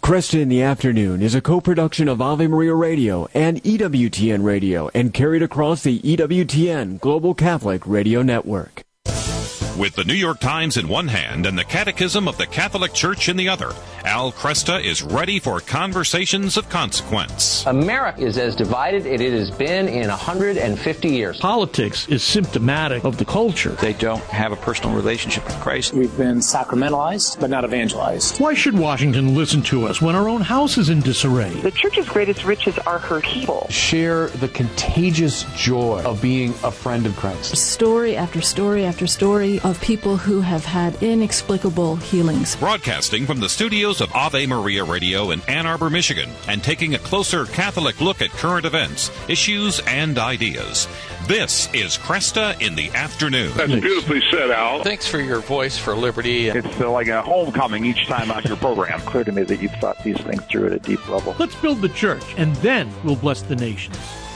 Cresta in the Afternoon is a co-production of Ave Maria Radio and EWTN Radio and carried across the EWTN Global Catholic Radio Network. With the New York Times in one hand and the Catechism of the Catholic Church in the other, Al Cresta is ready for conversations of consequence. America is as divided as it has been in 150 years. Politics is symptomatic of the culture. They don't have a personal relationship with Christ. We've been sacramentalized, but not evangelized. Why should Washington listen to us when our own house is in disarray? The church's greatest riches are her people. Share the contagious joy of being a friend of Christ. Story after story after story of people who have had inexplicable healings. Broadcasting from the studios of Ave Maria Radio in Ann Arbor, Michigan, and taking a closer Catholic look at current events, issues, and ideas. This is Cresta in the Afternoon. That's beautifully said, Al. Thanks for your voice for liberty. It's like a homecoming each time on your program. Clear to me that you've thought these things through at a deep level. Let's build the church, and then we'll bless the nations.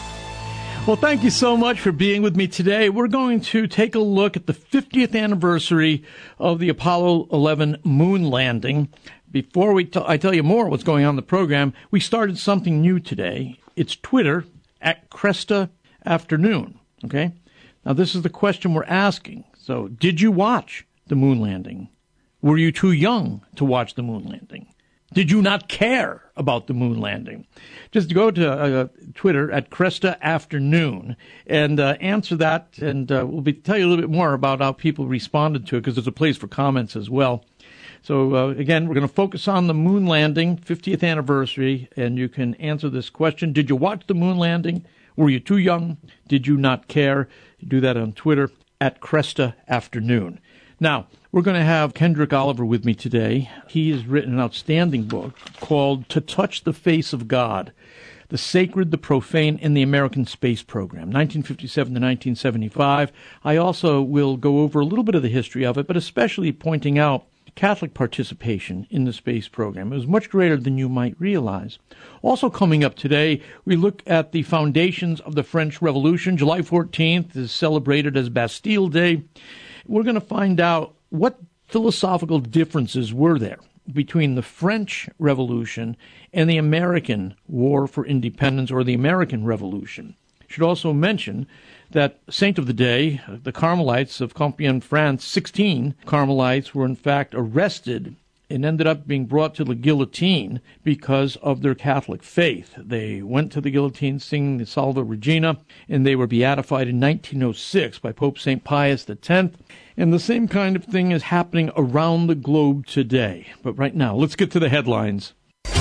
Well, thank you so much for being with me today. We're going to take a look at the 50th anniversary of the Apollo 11 moon landing. Before I tell you more what's going on in the program, we started something new today. It's Twitter at Cresta Afternoon. Okay? Now, this is the question we're asking. So, did you watch the moon landing? Were you too young to watch the moon landing? Did you not care about the moon landing? Just go to Twitter at Cresta Afternoon and answer that, and we'll tell you a little bit more about how people responded to it, because there's a place for comments as well. So, again, we're going to focus on the moon landing, 50th anniversary, and you can answer this question. Did you watch the moon landing? Were you too young? Did you not care? Do that on Twitter at Cresta Afternoon. Now, we're going to have Kendrick Oliver with me today. He has written an outstanding book called To Touch the Face of God, The Sacred, the Profane, and the American Space Program, 1957 to 1975. I also will go over a little bit of the history of it, but especially pointing out Catholic participation in the space program. It was much greater than you might realize. Also coming up today, we look at the foundations of the French Revolution. July 14th is celebrated as Bastille Day. We're going to find out what philosophical differences were there between the French Revolution and the American War for Independence, or the American Revolution. Should also mention that saint of the day, the Carmelites of Compiègne, France, 16 Carmelites were in fact arrested and ended up being brought to the guillotine because of their Catholic faith. They went to the guillotine singing the Salve Regina, and they were beatified in 1906 by Pope St. Pius X. And the same kind of thing is happening around the globe today. But right now, let's get to the headlines.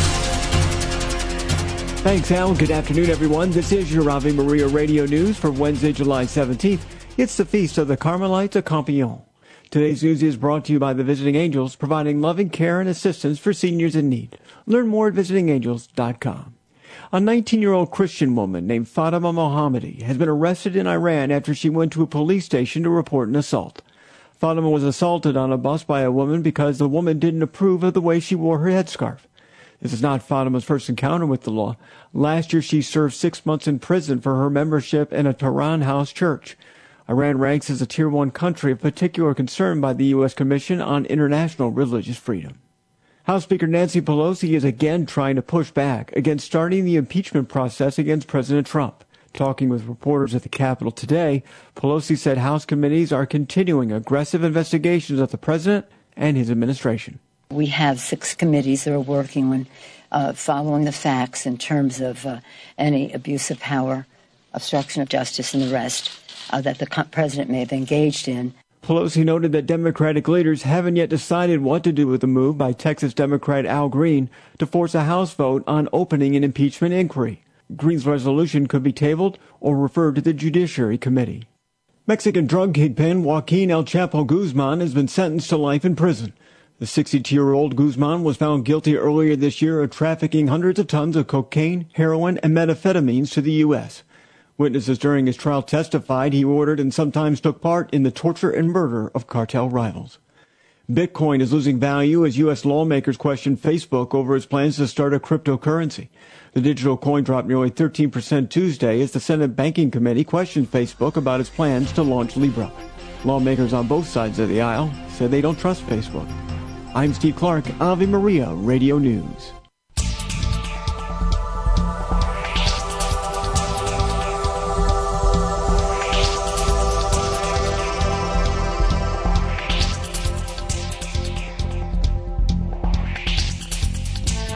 Thanks, Al. Good afternoon, everyone. This is your Ave Maria Radio News for Wednesday, July 17th. It's the Feast of the Carmelites of Compiègne. Today's news is brought to you by the Visiting Angels, providing loving care and assistance for seniors in need. Learn more at visitingangels.com. A 19-year-old Christian woman named Fatima Mohammadi has been arrested in Iran after she went to a police station to report an assault. Fatima was assaulted on a bus by a woman because the woman didn't approve of the way she wore her headscarf. This is not Fatima's first encounter with the law. Last year, she served 6 months in prison for her membership in a Tehran house church. Iran ranks as a Tier 1 country of particular concern by the U.S. Commission on International Religious Freedom. House Speaker Nancy Pelosi is again trying to push back against starting the impeachment process against President Trump. Talking with reporters at the Capitol today, Pelosi said House committees are continuing aggressive investigations of the president and his administration. We have 6 committees that are working on following the facts in terms of any abuse of power, obstruction of justice, and the rest that the president may have engaged in. Pelosi noted that Democratic leaders haven't yet decided what to do with the move by Texas Democrat Al Green to force a House vote on opening an impeachment inquiry. Green's resolution could be tabled or referred to the Judiciary Committee. Mexican drug kingpin Joaquin El Chapo Guzman has been sentenced to life in prison. The 62-year-old Guzman was found guilty earlier this year of trafficking hundreds of tons of cocaine, heroin, and methamphetamines to the U.S. Witnesses during his trial testified he ordered and sometimes took part in the torture and murder of cartel rivals. Bitcoin is losing value as U.S. lawmakers question Facebook over its plans to start a cryptocurrency. The digital coin dropped nearly 13% Tuesday as the Senate Banking Committee questioned Facebook about its plans to launch Libra. Lawmakers on both sides of the aisle said they don't trust Facebook. I'm Steve Clark, Ave Maria Radio News.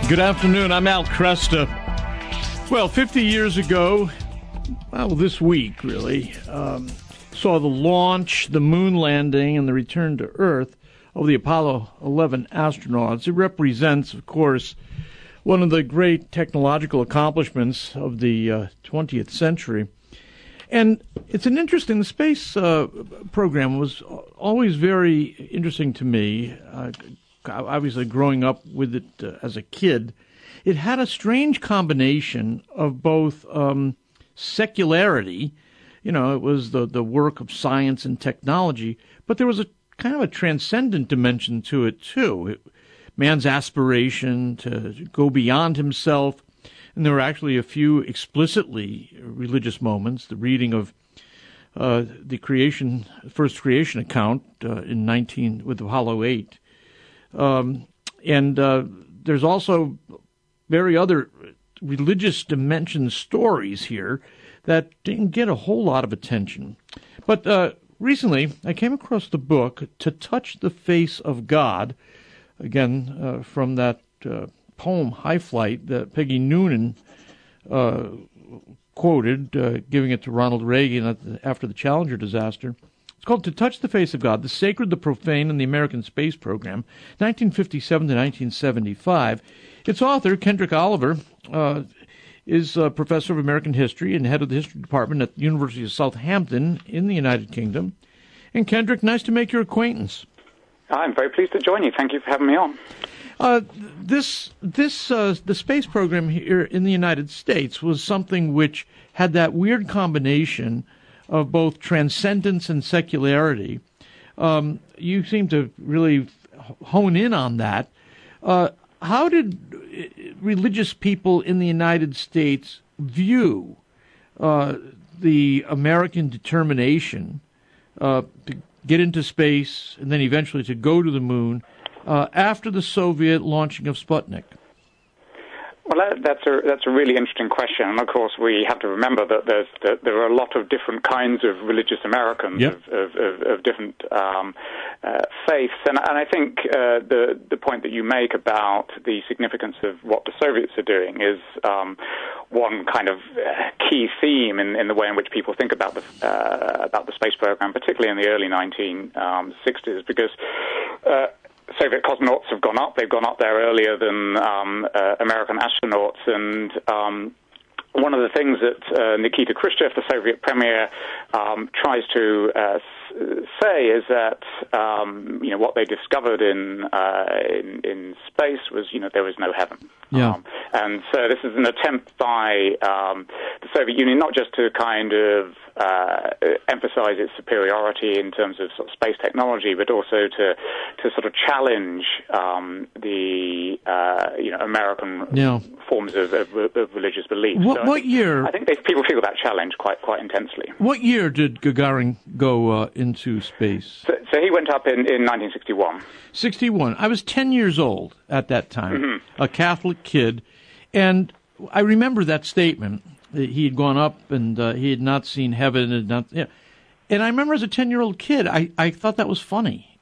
Good afternoon. I'm Al Kresta. Well, 50 years ago, this week, really, saw the launch, the moon landing, and the return to Earth of the Apollo 11 astronauts. It represents, of course, one of the great technological accomplishments of the 20th century. And it's an interesting, the space program was always very interesting to me. Obviously, growing up with it as a kid, it had a strange combination of both secularity, it was the work of science and technology, but there was a kind of a transcendent dimension to it, too. Man's aspiration to go beyond himself, and there were actually a few explicitly religious moments, the reading of the first creation account with Apollo 8. And there's also very other religious dimension stories here that didn't get a whole lot of attention. But recently, I came across the book To Touch the Face of God, again, from that poem, High Flight, that Peggy Noonan quoted, giving it to Ronald Reagan after the Challenger disaster. It's called To Touch the Face of God, The Sacred, the Profane, and the American Space Program, 1957 to 1975. Its author, Kendrick Oliver, is a professor of American history and head of the history department at the University of Southampton in the United Kingdom. And Kendrick, nice to make your acquaintance. I'm very pleased to join you. Thank you for having me on. The space program here in the United States was something which had that weird combination of both transcendence and secularity. You seem to really hone in on that. How did religious people in the United States view the American determination to get into space and then eventually to go to the moon after the Soviet launching of Sputnik? Well, that's a really interesting question, and of course we have to remember that there are a lot of different kinds of religious Americans of different faiths, and I think the point that you make about the significance of what the Soviets are doing is one kind of key theme in the way in which people think about the space program, particularly in the early 1960s, because Soviet cosmonauts have gone up. They've gone up there earlier than American astronauts. And one of the things that Nikita Khrushchev, the Soviet premier, tries to say is that what they discovered in space was there was no heaven. Yeah. And so this is an attempt by the Soviet Union not just to kind of emphasize its superiority in terms of sort of space technology, but also to sort of challenge the American forms of religious belief. What year? I think people feel that challenge quite intensely. What year did Gagarin go into space? So he went up in 1961. 61. I was 10 years old at that time, a Catholic kid, and I remember that statement. He had gone up and he had not seen heaven. And I remember as a 10-year-old kid, I thought that was funny.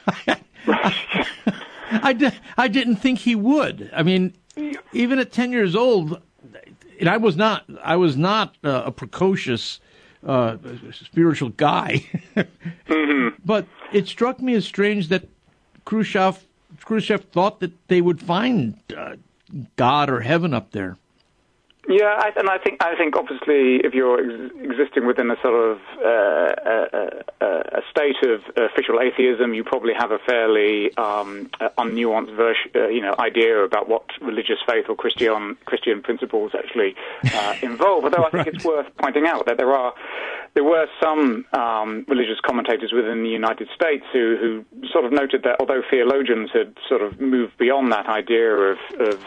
I didn't think he would. I mean, even at 10 years old, and I was not a precocious spiritual guy. But it struck me as strange that Khrushchev thought that they would find God or heaven up there. Yeah, I think obviously if you're existing within a sort of a state of official atheism, you probably have a fairly unnuanced idea about what religious faith or Christian principles actually involve. Although I think it's worth pointing out that there were some religious commentators within the United States who sort of noted that although theologians had sort of moved beyond that idea of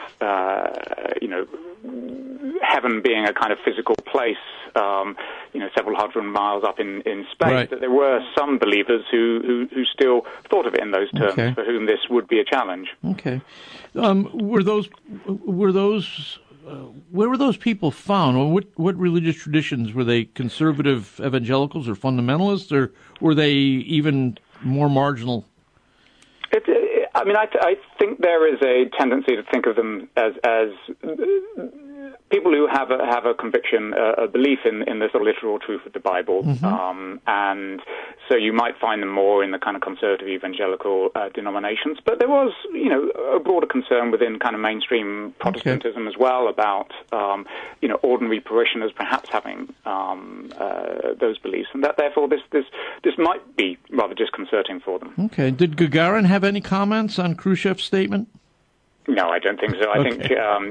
heaven being a kind of physical place, several hundred miles up in space, right, that there were some believers who still thought of it in those terms, for whom this would be a challenge. Okay. Where were those people found? Or what religious traditions? Were they conservative evangelicals or fundamentalists, or were they even more marginal? I mean, I think there is a tendency to think of them as people who have a conviction, a belief in the sort of literal truth of the Bible, and so you might find them more in the kind of conservative evangelical denominations. But there was, a broader concern within kind of mainstream Protestantism as well about, ordinary parishioners perhaps having those beliefs, and that therefore this might be rather disconcerting for them. Okay. Did Gagarin have any comments on Khrushchev's statement? No, I don't think so. I think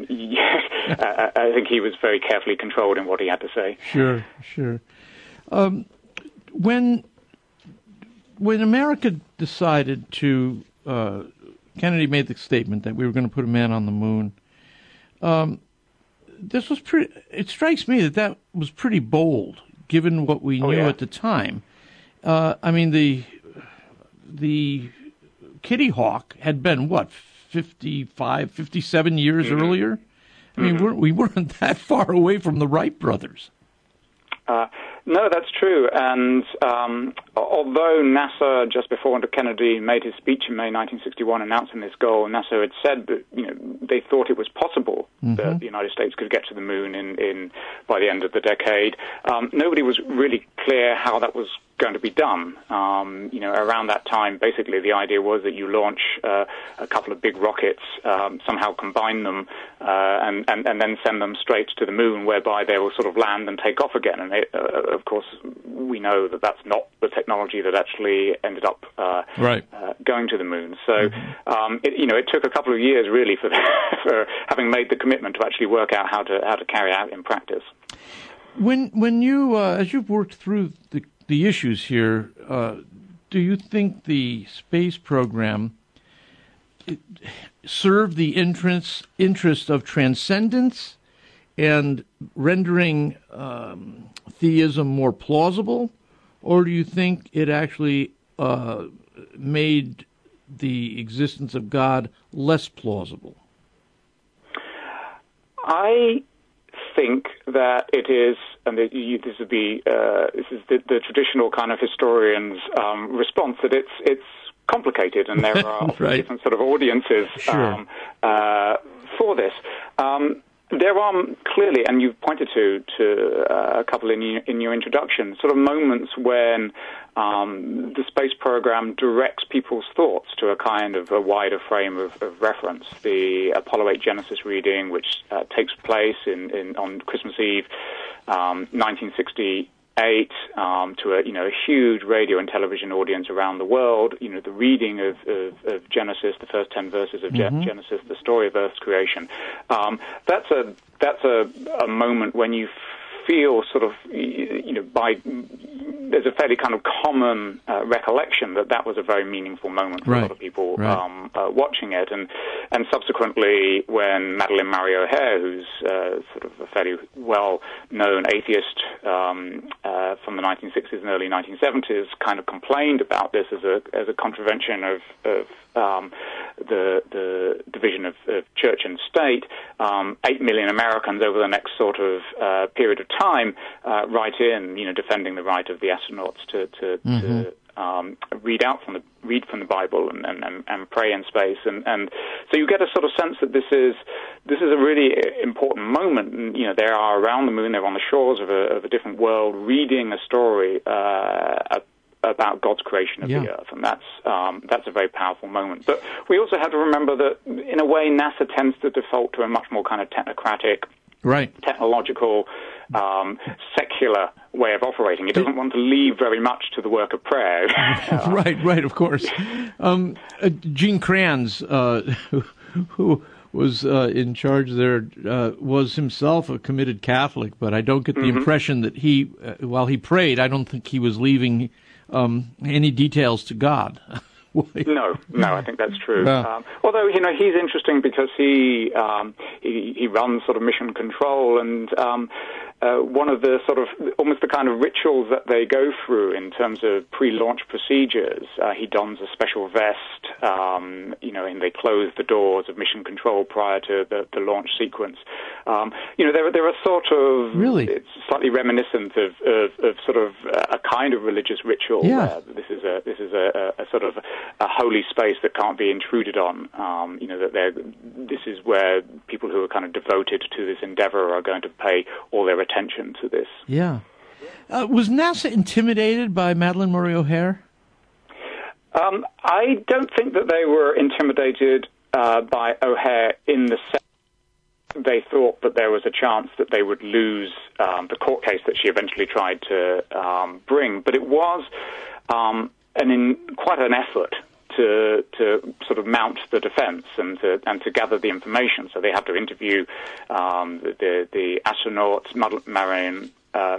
I think he was very carefully controlled in what he had to say. Sure. When America decided to, Kennedy made the statement that we were going to put a man on the moon. This was pretty. It strikes me that was pretty bold, given what we knew at the time. I mean, the Kitty Hawk had been 55, 57 years earlier? I mean, we weren't that far away from the Wright brothers. No, that's true. And although NASA, just before Kennedy made his speech in May 1961 announcing this goal, NASA had said that they thought it was possible that the United States could get to the moon by the end of the decade. Nobody was really clear how that was going to be done. Around that time, basically the idea was that you launch a couple of big rockets, somehow combine them, and then send them straight to the moon, whereby they will sort of land and take off again. And of course, we know that that's not the technology that actually ended up going to the moon. So, it took a couple of years really for having made the commitment to actually work out how to carry out in practice. When you, as you've worked through the issues here, do you think the space program served the interest of transcendence and rendering theism more plausible, or do you think it actually made the existence of God less plausible? I think that it is, and this is the traditional kind of historian's response, that it's complicated, and there are different sort of audiences for this. There are clearly, and you've pointed to a couple in your introduction, sort of moments when the space program directs people's thoughts to a kind of a wider frame of reference. The Apollo 8 Genesis reading, which takes place on Christmas Eve, 1968, to a huge radio and television audience around the world. The reading of Genesis, the first 10 verses of Genesis, the story of Earth's creation. That's a moment when you feel sort of, there's a fairly kind of common recollection that was a very meaningful moment for a lot of people watching it. And subsequently, when Madeleine Marie O'Hare, who's sort of a fairly well-known atheist from the 1960s and early 1970s, kind of complained about this as a contravention of the division of church and state, 8 million Americans over the next sort of period of time write in, defending the right of the astronauts to read from the Bible and pray in space, and so you get a sort of sense that this is a really important moment. And, they are around the moon, they're on the shores of a different world, reading a story about God's creation of the earth, and that's a very powerful moment. But we also have to remember that, in a way, NASA tends to default to a much more kind of technocratic, technological, secular way of operating. It doesn't want to leave very much to the work of prayer. Right, of course. Gene Kranz, who was in charge there, was himself a committed Catholic, but I don't get the impression that he, while he prayed, I don't think he was leaving any details to God. No, I think that's true. Although he's interesting because he runs sort of mission control, and one of the sort of almost the kind of rituals that they go through in terms of pre-launch procedures. He dons a special vest, and they close the doors of mission control prior to the launch sequence. There are sort of it's slightly reminiscent of sort of a kind of religious ritual. Yeah. This is a sort of a holy space that can't be intruded on. This is where people who are kind of devoted to this endeavor are going to pay all their attention to this. Yeah. Was NASA intimidated by Madalyn Murray O'Hair? I don't think that they were intimidated by O'Hair in the sense they thought that there was a chance that they would lose the court case that she eventually tried to bring. But it was quite an effort to sort of mount the defense and to gather the information. So they had to interview the astronauts, Marion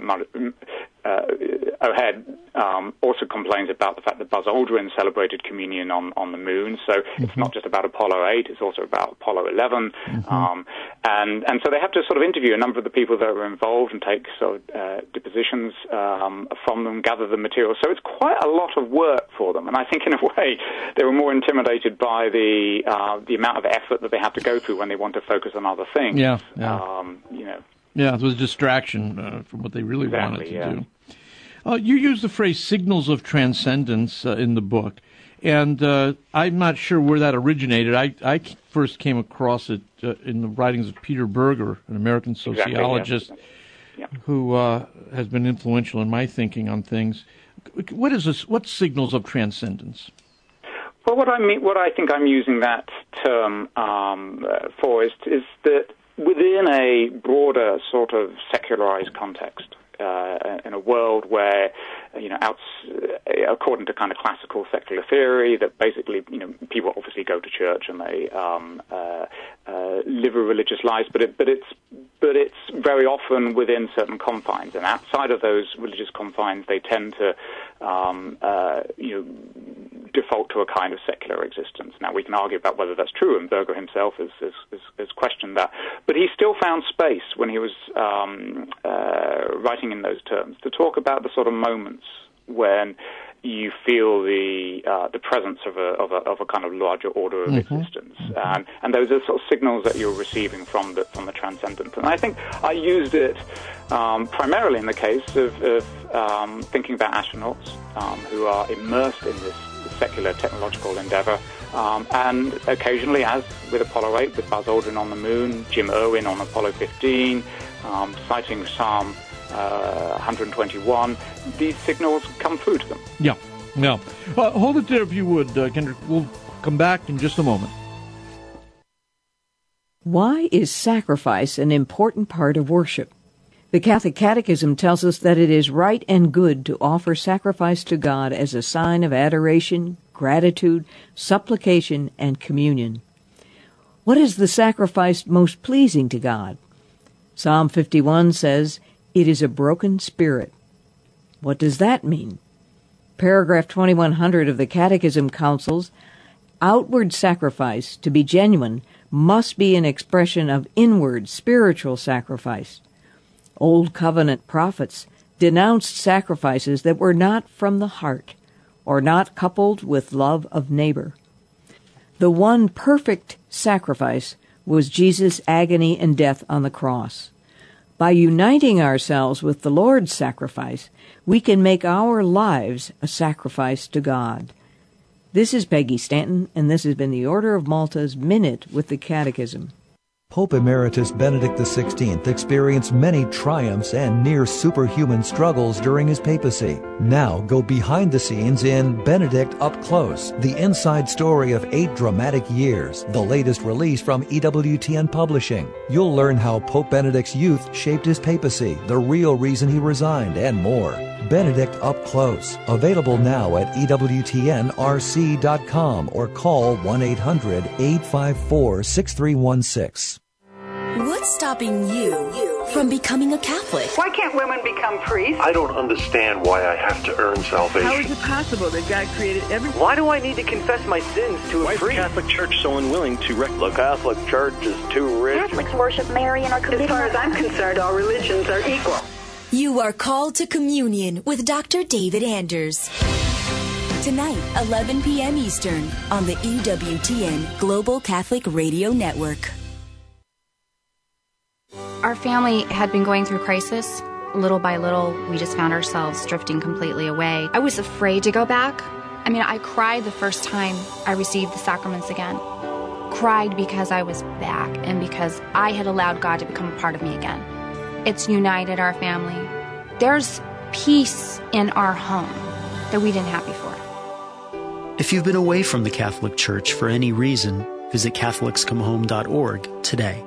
O'Hair also complains about the fact that Buzz Aldrin celebrated communion on the moon. So it's not just about Apollo 8, it's also about Apollo 11. And so they have to sort of interview a number of the people that were involved and take sort of depositions from them, gather the material. So it's quite a lot of work for them. And I think in a way they were more intimidated by the amount of effort that they have to go through when they want to focus on other things. Yeah. Yeah, it was a distraction from what they really wanted to do. You use the phrase signals of transcendence in the book, and I'm not sure where that originated. I first came across it in the writings of Peter Berger, an American sociologist who has been influential in my thinking on things. What is this? What signals of transcendence? Well, what I think I'm using that term for is that within a broader sort of secularized context, in a world where, according to kind of classical secular theory, that basically, people obviously go to church and they live a religious life, but it's very often within certain confines, and outside of those religious confines, they tend to, default to a kind of secular existence. Now, we can argue about whether that's true, and Berger himself has questioned that. But he still found space when he was writing in those terms to talk about the sort of moments when you feel the presence of a kind of larger order of existence, and those are sort of signals that you're receiving from the transcendent. And I think I used it primarily in the case of thinking about astronauts who are immersed in this secular technological endeavor, and occasionally, as with Apollo 8, with Buzz Aldrin on the moon, Jim Irwin on Apollo 15, citing Psalm 121, these signals come through to them. Yeah. Hold it there if you would, Kendrick. We'll come back in just a moment. Why is sacrifice an important part of worship? The Catholic Catechism tells us that it is right and good to offer sacrifice to God as a sign of adoration, gratitude, supplication, and communion. What is the sacrifice most pleasing to God? Psalm 51 says, "It is a broken spirit." What does that mean? Paragraph 2100 of the Catechism counsels, outward sacrifice, to be genuine, must be an expression of inward spiritual sacrifice. Old Covenant prophets denounced sacrifices that were not from the heart or not coupled with love of neighbor. The one perfect sacrifice was Jesus' agony and death on the cross. By uniting ourselves with the Lord's sacrifice, we can make our lives a sacrifice to God. This is Peggy Stanton, and this has been the Order of Malta's Minute with the Catechism. Pope Emeritus Benedict XVI experienced many triumphs and near superhuman struggles during his papacy. Now go behind the scenes in Benedict Up Close, the inside story of 8 dramatic years, the latest release from EWTN Publishing. You'll learn how Pope Benedict's youth shaped his papacy, the real reason he resigned, and more. Benedict Up Close, available now at EWTNRC.com or call 1-800-854-6316. What's stopping you from becoming a Catholic? Why can't women become priests? I don't understand why I have to earn salvation. How is it possible that God created everyone? Why do I need to confess my sins to a priest? Why is the Catholic Church so unwilling to The Catholic Church is too rich. Catholics worship Mary and are committed. As far as I'm concerned, all religions are equal. You are called to communion with Dr. David Anders. Tonight, 11 p.m. Eastern on the EWTN Global Catholic Radio Network. Our family had been going through crisis. Little by little, we just found ourselves drifting completely away. I was afraid to go back. I mean, I cried the first time I received the sacraments again. Cried because I was back and because I had allowed God to become a part of me again. It's united our family. There's peace in our home that we didn't have before. If you've been away from the Catholic Church for any reason, visit CatholicsComeHome.org today.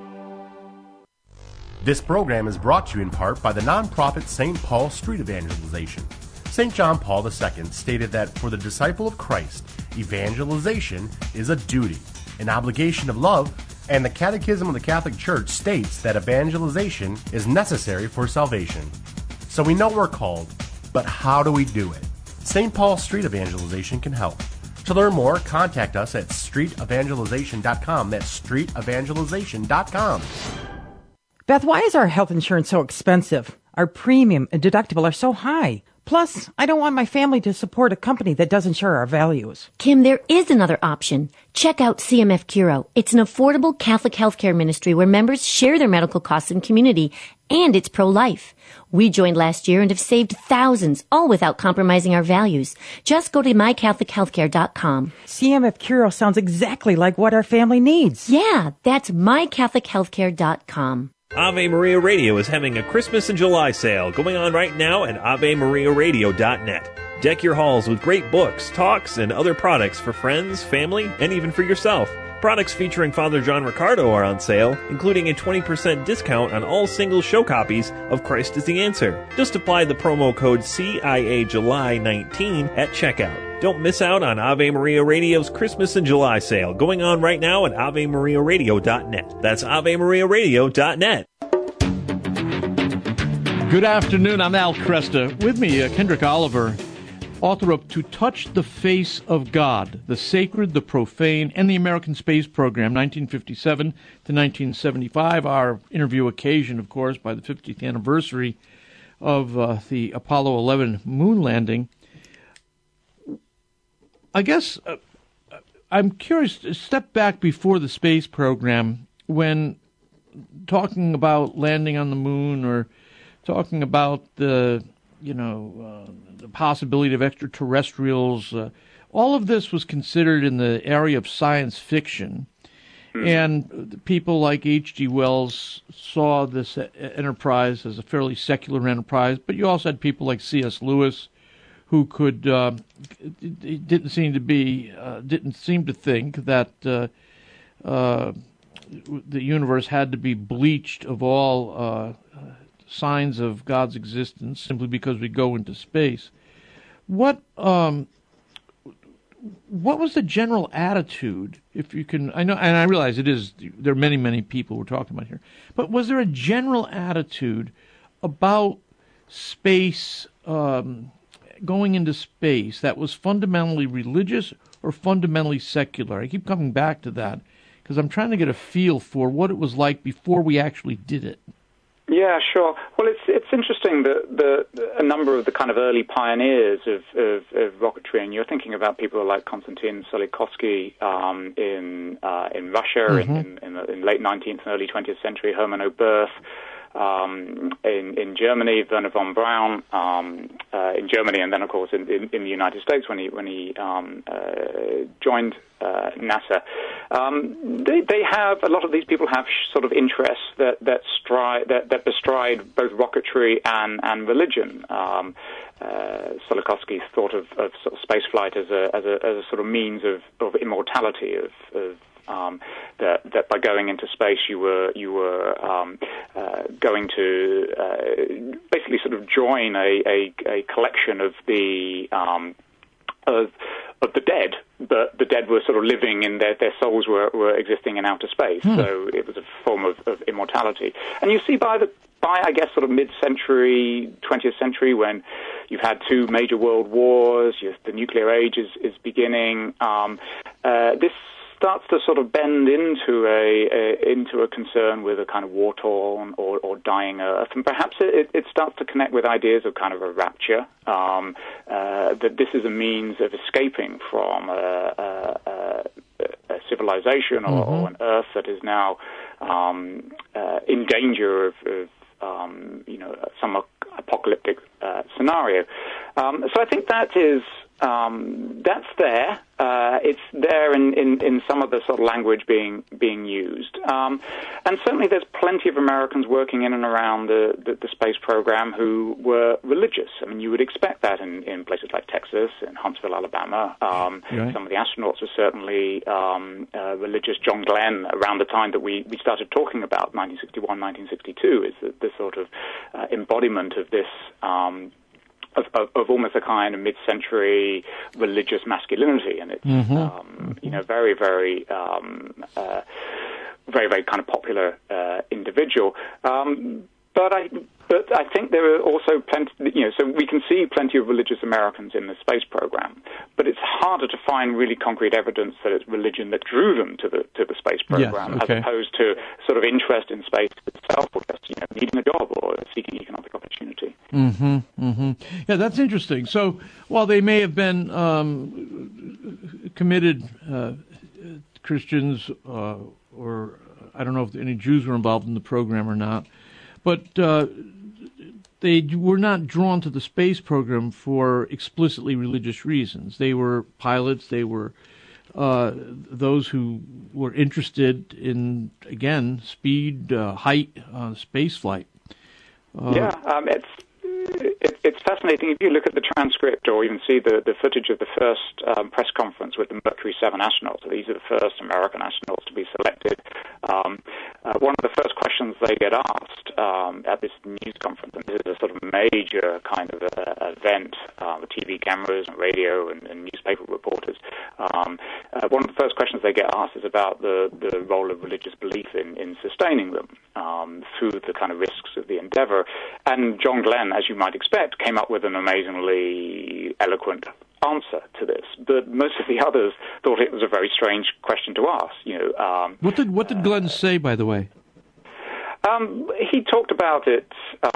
This program is brought to you in part by the nonprofit St. Paul Street Evangelization. St. John Paul II stated that for the disciple of Christ, evangelization is a duty, an obligation of love, and the Catechism of the Catholic Church states that evangelization is necessary for salvation. So we know we're called, but how do we do it? St. Paul Street Evangelization can help. To learn more, contact us at streetevangelization.com. That's streetevangelization.com. Beth, why is our health insurance so expensive? Our premium and deductible are so high. Plus, I don't want my family to support a company that doesn't share our values. Kim, there is another option. Check out CMF Curo. It's an affordable Catholic healthcare ministry where members share their medical costs in community, and it's pro-life. We joined last year and have saved thousands, all without compromising our values. Just go to mycatholichealthcare.com. CMF Curo sounds exactly like what our family needs. Yeah, that's mycatholichealthcare.com. Ave Maria Radio is having a Christmas in July sale going on right now at AveMariaRadio.net. Deck your halls with great books, talks, and other products for friends, family, and even for yourself. Products featuring Father John Riccardo are on sale, including a 20% discount on all single show copies of Christ is the Answer. Just apply the promo code CIAJuly19 at checkout. Don't miss out on Ave Maria Radio's Christmas in July sale going on right now at AveMariaRadio.net. That's AveMariaRadio.net. Good afternoon. I'm Al Cresta. With me, Kendrick Oliver, author of To Touch the Face of God, The Sacred, the Profane, and the American Space Program, 1957 to 1975. Our interview occasioned, of course, by the 50th anniversary of the Apollo 11 moon landing. I guess I'm curious to step back before the space program when talking about landing on the moon or talking about the possibility of extraterrestrials. All of this was considered in the area of science fiction. And people like H.G. Wells saw this enterprise as a fairly secular enterprise, but you also had people like C.S. Lewis who could didn't seem to think that the universe had to be bleached of all signs of God's existence simply because we go into space. What was the general attitude, if you can? I know, and I realize there are many people we're talking about here, but was there a general attitude about space? Going into space that was fundamentally religious or fundamentally secular? I keep coming back to that because I'm trying to get a feel for what it was like before we actually did it. Yeah, sure. Well, it's interesting that a number of the kind of early pioneers of rocketry, and you're thinking about people like Konstantin Tsiolkovsky in Russia, mm-hmm. in the late 19th and early 20th century, Hermann Oberth. In Germany, Werner von Braun in Germany, and then of course in the United States when he joined NASA. They have, a lot of these people have sort of interests that bestride both rocketry and religion. Tsiolkovsky thought of sort of spaceflight as a sort of means of immortality, that by going into space you were going to basically sort of join a collection of the dead but the dead were sort of living in their souls were existing in outer space. So it was a form of immortality. And you see by I guess sort of mid-century, 20th century, when you've had two major world wars, the nuclear age is beginning. This starts to sort of bend into a concern with a kind of war-torn or dying Earth, and perhaps it starts to connect with ideas of kind of a rapture, that this is a means of escaping from a civilization or an Earth that is now in danger of some apocalyptic scenario. So I think that is that's there. It's there in some of the sort of language being used, and certainly there's plenty of Americans working in and around the space program who were religious. I mean, you would expect that in places like Texas and Huntsville, Alabama. Some of the astronauts were certainly religious. John Glenn, around the time that we started talking about 1961, 1962, is the sort of embodiment of this. Of almost a kind of mid-century religious masculinity, and it's very, very, very, very kind of popular individual. But I think there are also plenty, so we can see plenty of religious Americans in the space program, but it's harder to find really concrete evidence that it's religion that drew them to the space program, as opposed to sort of interest in space itself, or just needing a job or seeking economic opportunity. Yeah, that's interesting. So while they may have been committed Christians, or I don't know if any Jews were involved in the program or not, but they were not drawn to the space program for explicitly religious reasons. They were pilots. They were those who were interested in, again, speed, height, space flight. It's fascinating. If you look at the transcript or even see the footage of the first press conference with the Mercury 7 astronauts, these are the first American astronauts to be selected. One of the first questions they get asked at this news conference, and this is a sort of major kind of event with TV cameras and radio and newspaper reporters, one of the first questions they get asked is about the role of religious belief in sustaining them through the kind of risks of the endeavor. And John Glenn, as you might expect, came up with an amazingly eloquent answer to this, but most of the others thought it was a very strange question to ask. What did Glenn say, by the way? He talked about it,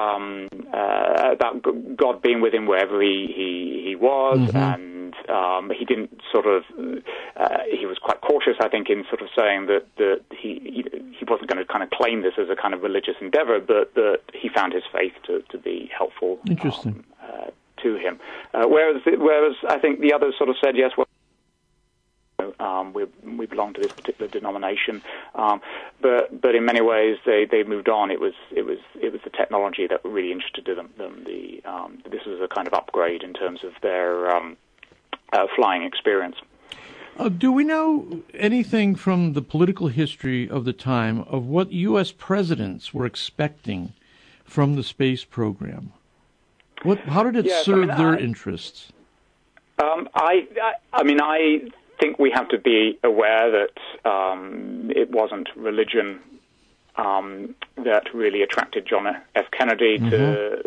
about God being with him wherever he was, and he didn't sort of. He was quite cautious, I think, in sort of saying that he wasn't going to kind of claim this as a kind of religious endeavor, but that he found his faith to be helpful. Interesting. To him, whereas I think the others sort of said, yes, well, we belong to this particular denomination, but in many ways they moved on. It was the technology that really interested them. This was a kind of upgrade in terms of their flying experience. Do we know anything from the political history of the time of what U.S. presidents were expecting from the space program? How did it serve their interests? I think we have to be aware that it wasn't religion that really attracted John F. Kennedy to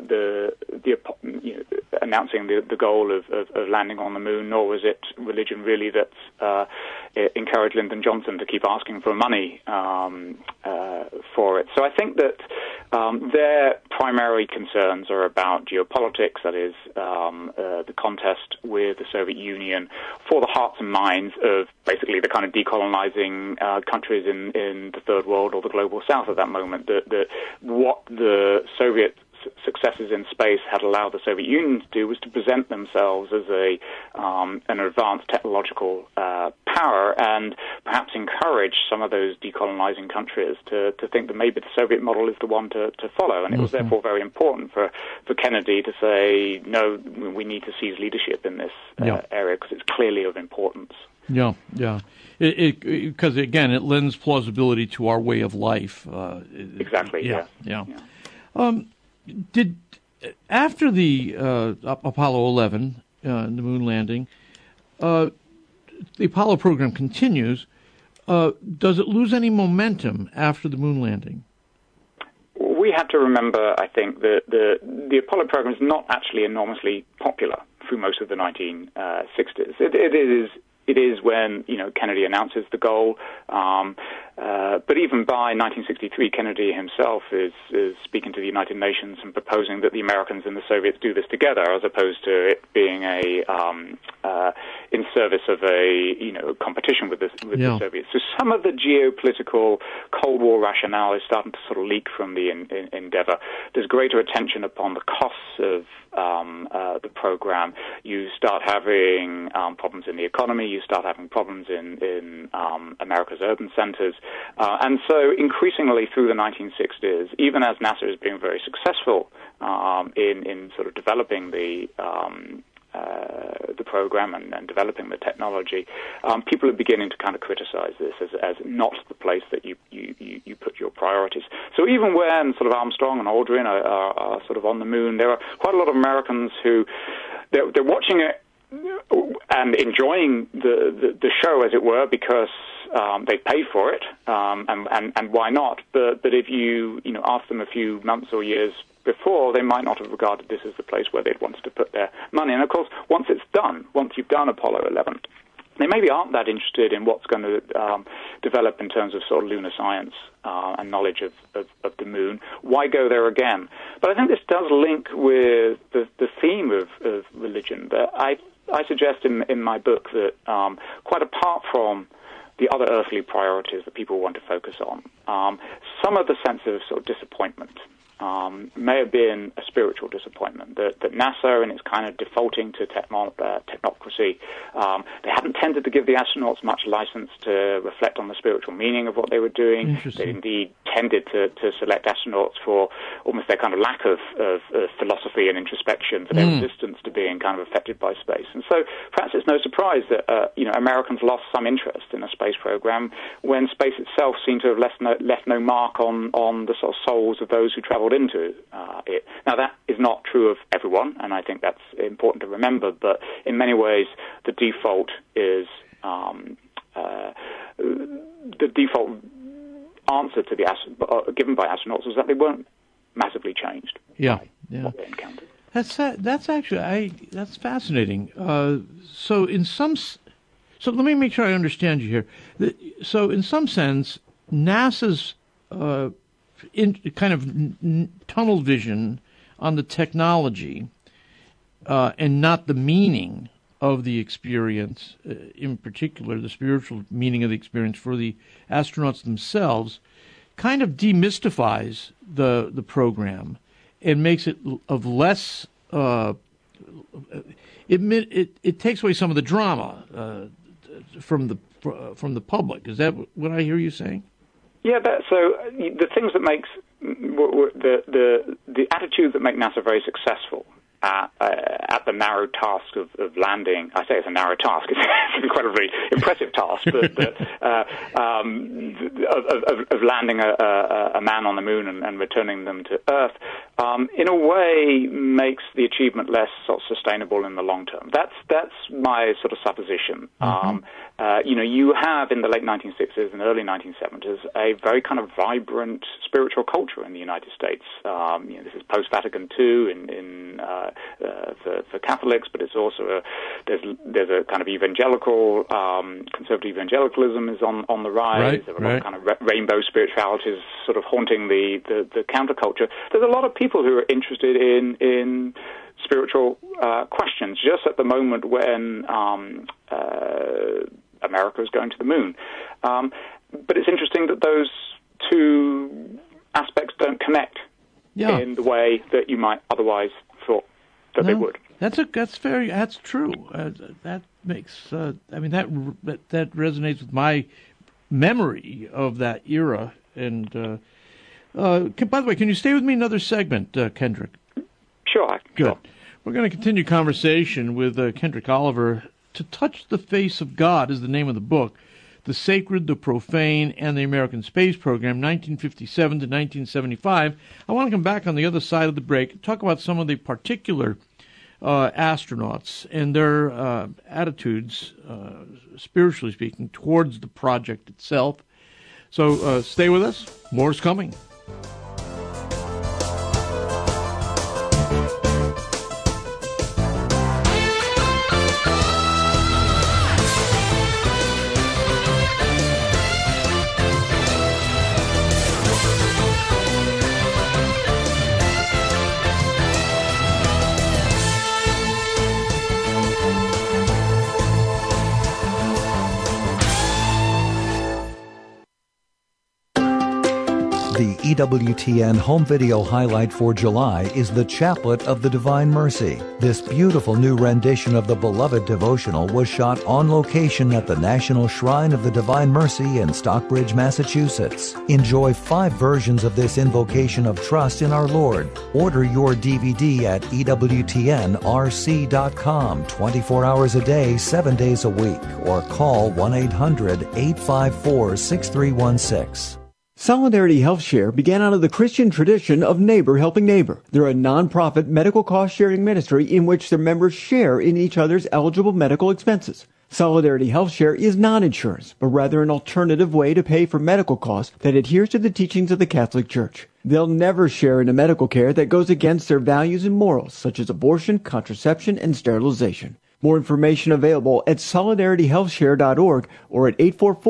announcing the goal of landing on the moon, nor was it religion really that encouraged Lyndon Johnson to keep asking for money for it. So I think that their primary concerns are about geopolitics, that is, the contest with the Soviet Union for the hearts and minds of basically the kind of decolonizing countries in the Third World or the Global South at that moment. What the Soviet successes in space had allowed the Soviet Union to do was to present themselves as an advanced technological power, and perhaps encourage some of those decolonizing countries to think that maybe the Soviet model is the one to follow. And it was therefore very important for Kennedy to say, no, we need to seize leadership in this area because it's clearly of importance. Yeah. Because, again, it lends plausibility to our way of life. Exactly, yeah. Did after the Apollo 11, the moon landing, the Apollo program continues, does it lose any momentum after the moon landing? We have to remember, I think, that the Apollo program is not actually enormously popular through most of the 1960s. It is when Kennedy announces the goal, but even by 1963, Kennedy himself is speaking to the United Nations and proposing that the Americans and the Soviets do this together, as opposed to it being in service of a competition with the Soviets. So some of the geopolitical Cold War rationale is starting to sort of leak from the endeavor. There's greater attention upon the costs of the program. You start having problems in the economy. You start having problems in America's urban centers. And so increasingly through the 1960s, even as NASA is being very successful in sort of developing the program and developing the technology, people are beginning to kind of criticize this as not the place that you put your priorities. So even when sort of Armstrong and Aldrin are sort of on the moon, there are quite a lot of Americans who they're watching it and enjoying the show, as it were, because they pay for it, and why not? But if you ask them a few months or years before, they might not have regarded this as the place where they'd wanted to put their money. And of course, once it's done, once you've done Apollo 11, they maybe aren't that interested in what's going to develop in terms of sort of lunar science and knowledge of the moon. Why go there again? But I think this does link with the theme of religion. That I suggest in my book that quite apart from the other earthly priorities that people want to focus on, some of the sense of sort of disappointment may have been a spiritual disappointment, that NASA, in its kind of defaulting to technocracy, they hadn't tended to give the astronauts much license to reflect on the spiritual meaning of what they were doing. They indeed tended to select astronauts for almost their kind of lack of philosophy and introspection, for their resistance to being kind of affected by space. And so perhaps it's no surprise that Americans lost some interest in a space program when space itself seemed to have left no mark on the sort of souls of those who traveled into it. Now, that is not true of everyone, and I think that's important to remember, but in many ways the default is the default answer to given by astronauts was that they weren't massively changed by what they encountered. That's fascinating. So let me make sure I understand you here. So in some sense, NASA's kind of tunnel vision on the technology and not the meaning of the experience, in particular the spiritual meaning of the experience for the astronauts themselves, kind of demystifies the program and makes it of less. It takes away some of the drama from the public. Is that what I hear you saying? Yeah, so the things that makes the attitudes that make NASA very successful at the narrow task of landing. I say it's a narrow task. It's an incredibly impressive task, but of landing a man on the moon and returning them to Earth, in a way makes the achievement less sort of sustainable in the long term. That's my sort of supposition. You have in the late 1960s and early 1970s a very kind of vibrant spiritual culture in the United States. This is post-Vatican II for Catholics, but it's also there's a kind of evangelical, conservative evangelicalism is on the rise. There are a lot of kind of rainbow spiritualities sort of haunting the counterculture. There's a lot of people who are interested in spiritual questions, just at the moment when America is going to the moon. But it's interesting that those two aspects don't connect in the way that you might otherwise thought that they would. That's true. That makes that resonates with my memory of that era. And by the way, can you stay with me another segment, Kendrick? Sure. Good. We're going to continue conversation with Kendrick Oliver. To Touch the Face of God is the name of the book. The Sacred, the Profane, and the American Space Program, 1957 to 1975. I want to come back on the other side of the break and talk about some of the particular astronauts and their attitudes, spiritually speaking, towards the project itself. So stay with us. More's coming. The EWTN home video highlight for July is The Chaplet of the Divine Mercy. This beautiful new rendition of the beloved devotional was shot on location at the National Shrine of the Divine Mercy in Stockbridge, Massachusetts. Enjoy 5 versions of this invocation of trust in our Lord. Order your DVD at EWTNRC.com 24 hours a day, 7 days a week, or call 1-800-854-6316. Solidarity Health Share began out of the Christian tradition of neighbor helping neighbor. They're a non-profit medical cost-sharing ministry in which their members share in each other's eligible medical expenses. Solidarity Health Share is not insurance, but rather an alternative way to pay for medical costs that adheres to the teachings of the Catholic Church. They'll never share in a medical care that goes against their values and morals, such as abortion, contraception, and sterilization. More information available at solidarityhealthshare.org or at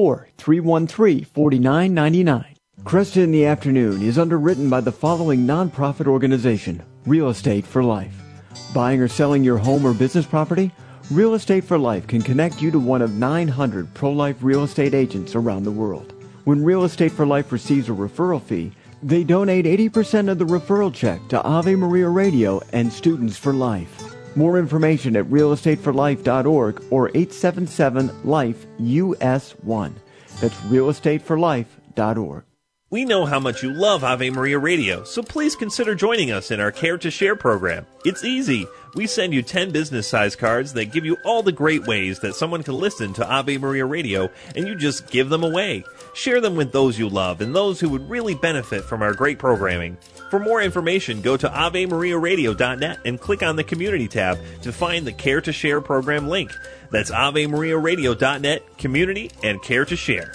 844-313-4999. Cresta in the Afternoon is underwritten by the following nonprofit organization, Real Estate for Life. Buying or selling your home or business property? Real Estate for Life can connect you to one of 900 pro-life real estate agents around the world. When Real Estate for Life receives a referral fee, they donate 80% of the referral check to Ave Maria Radio and Students for Life. More information at realestateforlife.org or 877-LIFE-US1. That's realestateforlife.org. We know how much you love Ave Maria Radio, so please consider joining us in our Care to Share program. It's easy. We send you 10 business-size cards that give you all the great ways that someone can listen to Ave Maria Radio, and you just give them away. Share them with those you love and those who would really benefit from our great programming. For more information, go to AveMariaRadio.net and click on the Community tab to find the Care to Share program link. That's AveMariaRadio.net, Community, and Care to Share.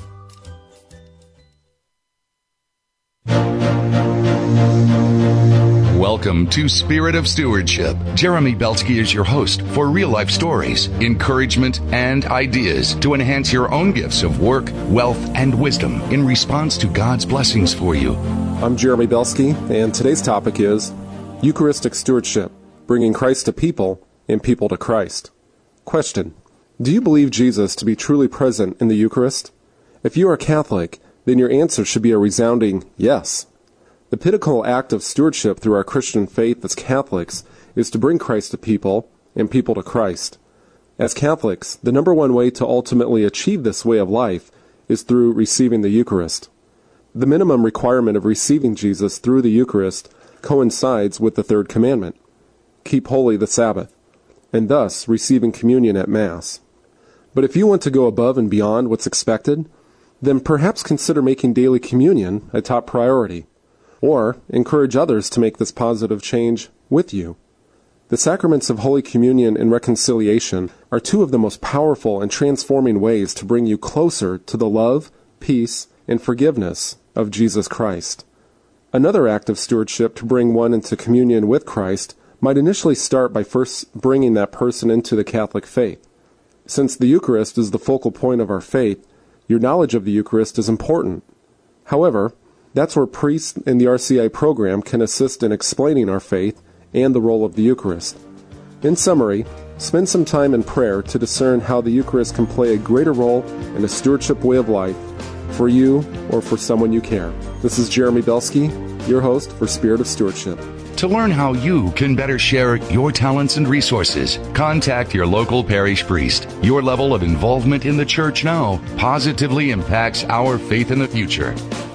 Welcome to Spirit of Stewardship. Jeremy Belsky is your host for real-life stories, encouragement, and ideas to enhance your own gifts of work, wealth, and wisdom in response to God's blessings for you. I'm Jeremy Belsky, and today's topic is Eucharistic Stewardship, bringing Christ to people and people to Christ. Question: do you believe Jesus to be truly present in the Eucharist? If you are Catholic, then your answer should be a resounding yes. The pinnacle act of stewardship through our Christian faith as Catholics is to bring Christ to people and people to Christ. As Catholics, the number one way to ultimately achieve this way of life is through receiving the Eucharist. The minimum requirement of receiving Jesus through the Eucharist coincides with the third commandment, keep holy the Sabbath, and thus receiving communion at Mass. But if you want to go above and beyond what's expected, then perhaps consider making daily communion a top priority, or encourage others to make this positive change with you. The sacraments of Holy Communion and reconciliation are two of the most powerful and transforming ways to bring you closer to the love, peace, and forgiveness of Jesus Christ. Another act of stewardship to bring one into communion with Christ might initially start by first bringing that person into the Catholic faith. Since the Eucharist is the focal point of our faith, your knowledge of the Eucharist is important. However, that's where priests in the RCI program can assist in explaining our faith and the role of the Eucharist. In summary, spend some time in prayer to discern how the Eucharist can play a greater role in a stewardship way of life for you or for someone you care. This is Jeremy Belsky, your host for Spirit of Stewardship. To learn how you can better share your talents and resources, contact your local parish priest. Your level of involvement in the church now positively impacts our faith in the future.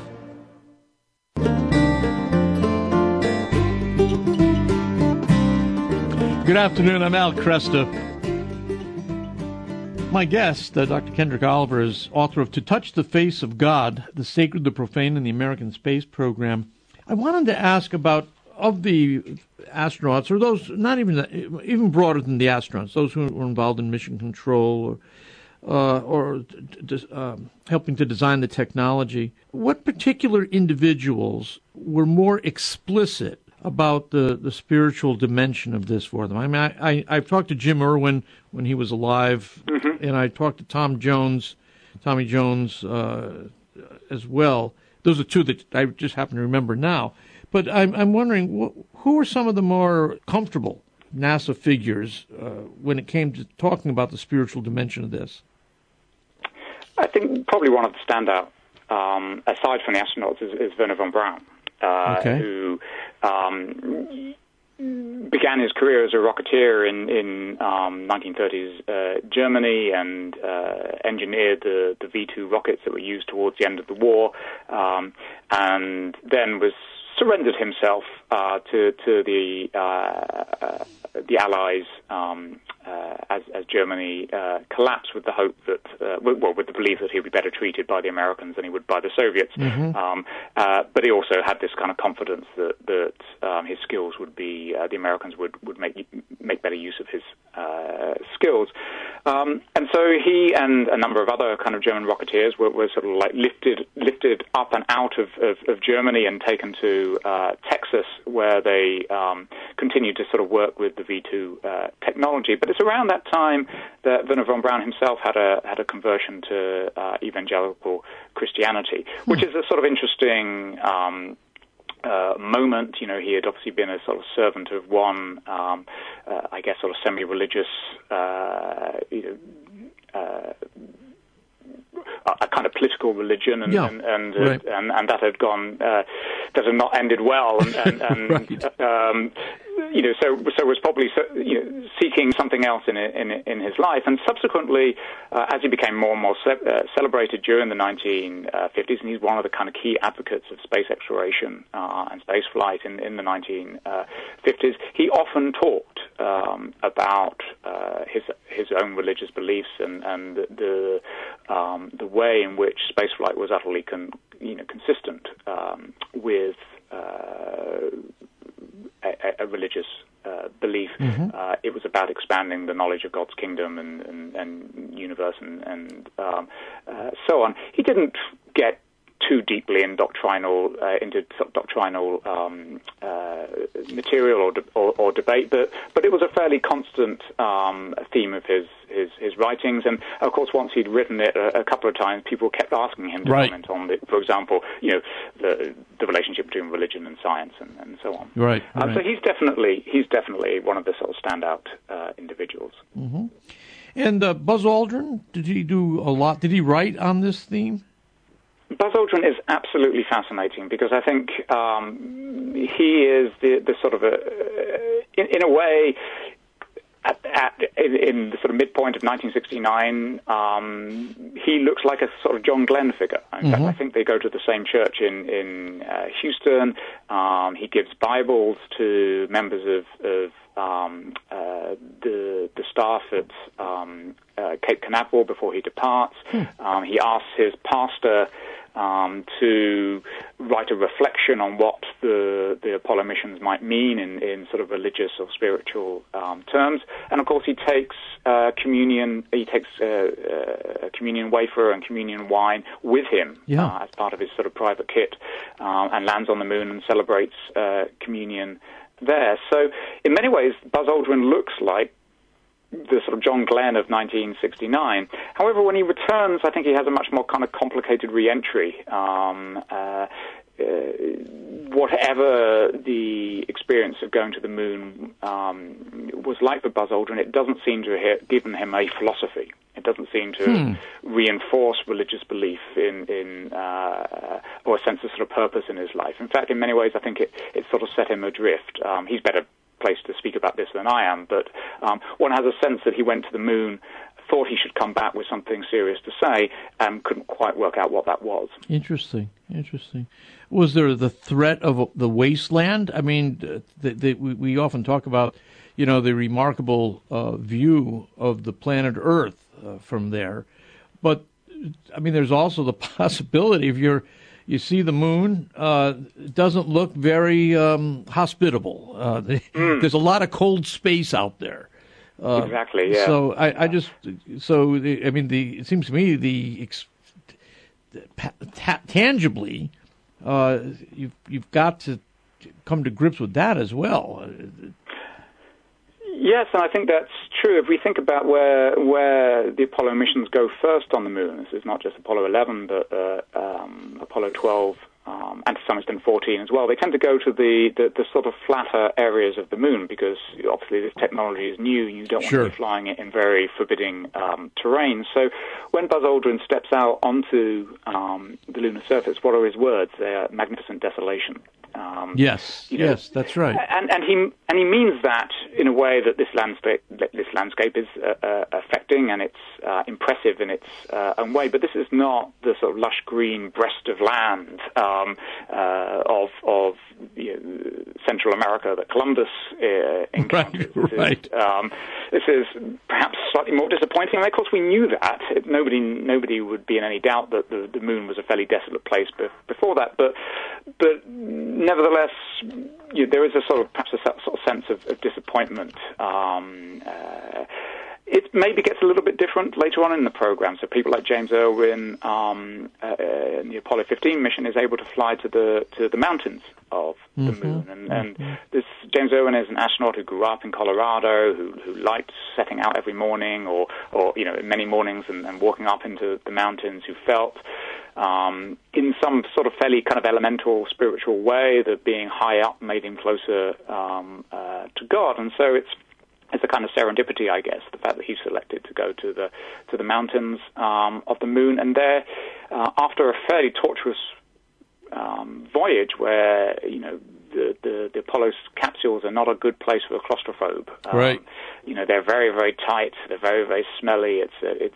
Good afternoon. I'm Al Cresta. My guest, Dr. Kendrick Oliver, is author of To Touch the Face of God, The Sacred, the Profane, and the American Space Program. I wanted to ask about of the astronauts, or those not even broader than the astronauts, those who were involved in mission control or helping to design the technology, what particular individuals were more explicit about the spiritual dimension of this for them? I mean, I've talked to Jim Irwin when he was alive, and I talked to Tommy Jones, as well. Those are two that I just happen to remember now. But I'm wondering, who are some of the more comfortable NASA figures when it came to talking about the spiritual dimension of this? I think probably one of the standout, aside from the astronauts, is Wernher von Braun, who began his career as a rocketeer in 1930s Germany and engineered the V-2 rockets that were used towards the end of the war, and then was surrendered himself to the Allies as Germany collapsed, with the hope that, with the belief that he would be better treated by the Americans than he would by the Soviets. But he also had this kind of confidence that his skills would be, the Americans would make better use of his skills. And so he and a number of other kind of German rocketeers were sort of like lifted up and out of Germany and taken to Texas, where they continued to sort of work with the V-2 technology. But it's around that time that Wernher von Braun himself had a conversion to evangelical Christianity, which is a sort of interesting moment. You know, he had obviously been a sort of servant of one, I guess, sort of semi-religious, a kind of political religion, and that had gone, that had not ended well, and right. So was probably seeking something else in his life, and subsequently, as he became more and more celebrated during the 1950s, and he's one of the kind of key advocates of space exploration and space flight in the 1950s. He often talked about his own religious beliefs and the way in which spaceflight was utterly consistent with a religious belief. It was about expanding the knowledge of God's kingdom and universe and so on. He didn't get too deeply in doctrinal material or debate, but it was a fairly constant theme of his writings. And of course, once he'd written it a couple of times, people kept asking him to comment on it. For example, the relationship between religion and science and so on. Right. So he's definitely one of the sort of standout individuals. Mm-hmm. And Buzz Aldrin, did he do a lot? Did he write on this theme? Buzz Aldrin is absolutely fascinating because I think he is the sort of in a way, in the sort of midpoint of 1969, he looks like a sort of John Glenn figure. In fact, I think they go to the same church in Houston. He gives Bibles to members of the staff at Cape Canaveral before he departs. He asks his pastor to write a reflection on what the Apollo missions might mean in sort of religious or spiritual terms. And of course, he takes communion. He takes a communion wafer and communion wine with him as part of his sort of private kit, and lands on the moon and celebrates communion there. So, in many ways, Buzz Aldrin looks like the sort of John Glenn of 1969. However, when he returns, I think he has a much more kind of complicated re-entry. Whatever the experience of going to the moon was like for Buzz Aldrin, it doesn't seem to have given him a philosophy. It doesn't seem to reinforce religious belief in or a sense of sort of purpose in his life. In fact, in many ways, I think it sort of set him adrift. He's better placed to speak about this than I am, but one has a sense that he went to the moon, thought he should come back with something serious to say, and couldn't quite work out what that was. Interesting. Was there the threat of the wasteland? I mean, we often talk about, the remarkable view of the planet Earth from there, but I mean, there's also the possibility if you're you see the moon. It doesn't look very hospitable. There's a lot of cold space out there. Exactly. Yeah. So it seems to me tangibly, you've got to come to grips with that as well. Yes, and I think that's true. If we think about where the Apollo missions go first on the moon, this is not just Apollo 11, but Apollo 12 and to some extent 14 as well. They tend to go to the sort of flatter areas of the moon because obviously this technology is new and you don't want to be flying it in very forbidding terrain. So when Buzz Aldrin steps out onto the lunar surface, what are his words? They are magnificent desolation. Yes, that's right. And he means that in a way that this landscape is affecting and it's impressive in its own way. But this is not the sort of lush green breast of land of Central America that Columbus encounters. This is perhaps slightly more disappointing. And of course, we knew that. Nobody would be in any doubt that the moon was a fairly desolate place before that. But nevertheless, there is perhaps a sort of sense of disappointment. It maybe gets a little bit different later on in the program. So people like James Irwin in the Apollo 15 mission is able to fly to the mountains of the moon. And this James Irwin is an astronaut who grew up in Colorado, who liked setting out every morning or many mornings and walking up into the mountains, who felt in some sort of fairly kind of elemental spiritual way that being high up made him closer to God. And so it's a kind of serendipity, I guess, the fact that he selected to go to the mountains of the moon. And there, after a fairly tortuous voyage where, the Apollo capsules are not a good place for a claustrophobe. Right. They're very, very tight. They're very, very smelly. It's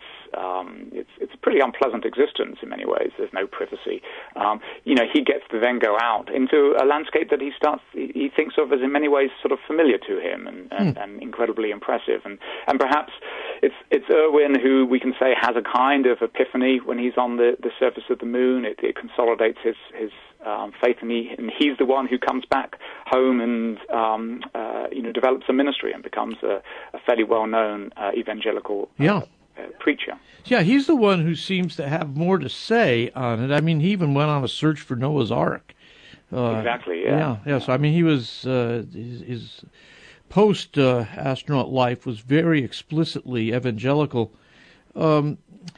a pretty unpleasant existence in many ways. There's no privacy. He gets to then go out into a landscape that he thinks of as in many ways sort of familiar to him and incredibly impressive. And perhaps it's Irwin who we can say has a kind of epiphany when he's on the surface of the moon. It consolidates his faith, and he's the one who comes back home and develops a ministry and becomes a fairly well-known evangelical preacher. Yeah, he's the one who seems to have more to say on it. I mean, he even went on a search for Noah's Ark. Exactly. Yeah. So I mean, he was his post astronaut life was very explicitly evangelical. So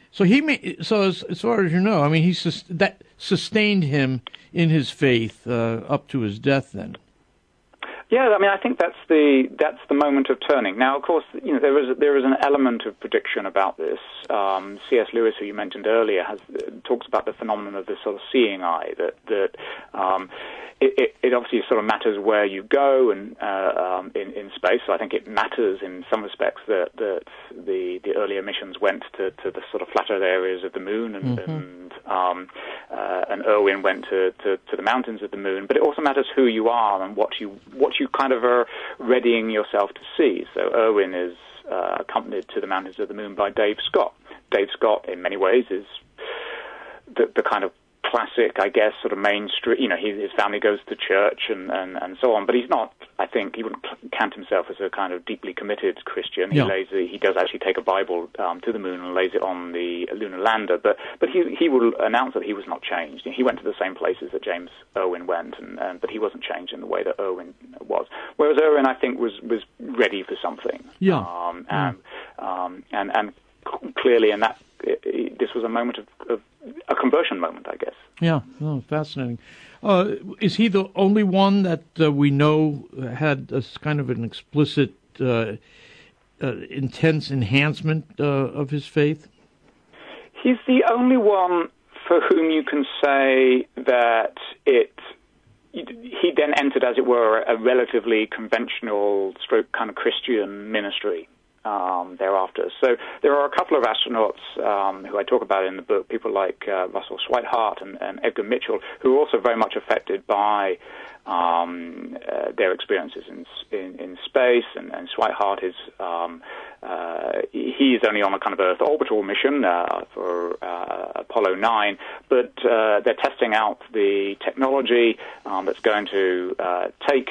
as far as you know, I mean, that sustained him in his faith up to his death. Then. Yeah, I mean, I think that's the moment of turning. Now, of course, there is an element of prediction about this. C.S. Lewis, who you mentioned earlier, talks about the phenomenon of this sort of seeing eye. That it obviously sort of matters where you go and in space. So I think it matters in some respects that the earlier missions went to the sort of flatter areas of the moon, and Irwin went to the mountains of the moon. But it also matters who you are and what you kind of are readying yourself to see. So Irwin is accompanied to the mountains of the moon by Dave Scott. Dave Scott, in many ways, is the kind of classic, I guess, sort of mainstream. His family goes to church and so on, but he's not. I think he wouldn't count himself as a kind of deeply committed Christian. He does actually take a Bible to the moon and lays it on the lunar lander, but he will announce that he was not changed. He went to the same places that James Irwin went, but he wasn't changed in the way that Irwin was. Whereas Irwin, I think, was ready for something. And clearly, in that. This was a moment of a conversion moment, I guess. Yeah, fascinating. Is he the only one that we know had a kind of an explicit, intense enhancement of his faith? He's the only one for whom you can say that he then entered, as it were, a relatively conventional, kind of Christian ministry. thereafter. So there are a couple of astronauts who I talk about in the book, people like Russell Schweithart and Edgar Mitchell, who are also very much affected by their experiences in space. And Schweithart is he's only on a kind of Earth orbital mission for Apollo 9, but they're testing out the technology that's going to take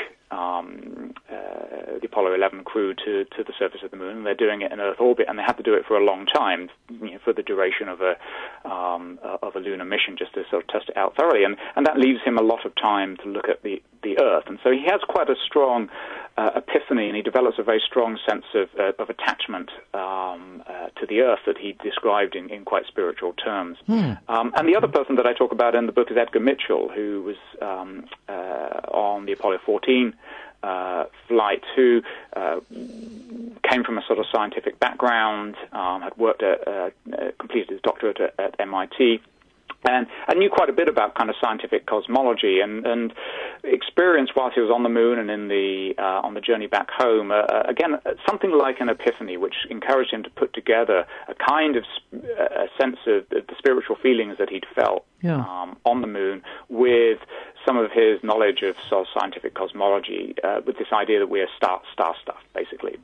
the Apollo 11 crew to the surface of the moon. They're doing it in Earth orbit, and they have to do it for a long time, for the duration of a lunar mission, just to sort of test it out thoroughly. And that leaves him a lot of time to look at the Earth. And so he has quite a strong epiphany, and he develops a very strong sense of attachment to the Earth that he described in quite spiritual terms. And the other person that I talk about in the book is Edgar Mitchell, who was on the Apollo 14 flight, who came from a sort of scientific background, had worked completed his doctorate at MIT, and I knew quite a bit about kind of scientific cosmology and experienced whilst he was on the moon and in the on the journey back home. Again, something like an epiphany, which encouraged him to put together a kind of a sense of the spiritual feelings that he'd felt on the moon with some of his knowledge of sort of scientific cosmology, with this idea that we are star stuff, basically.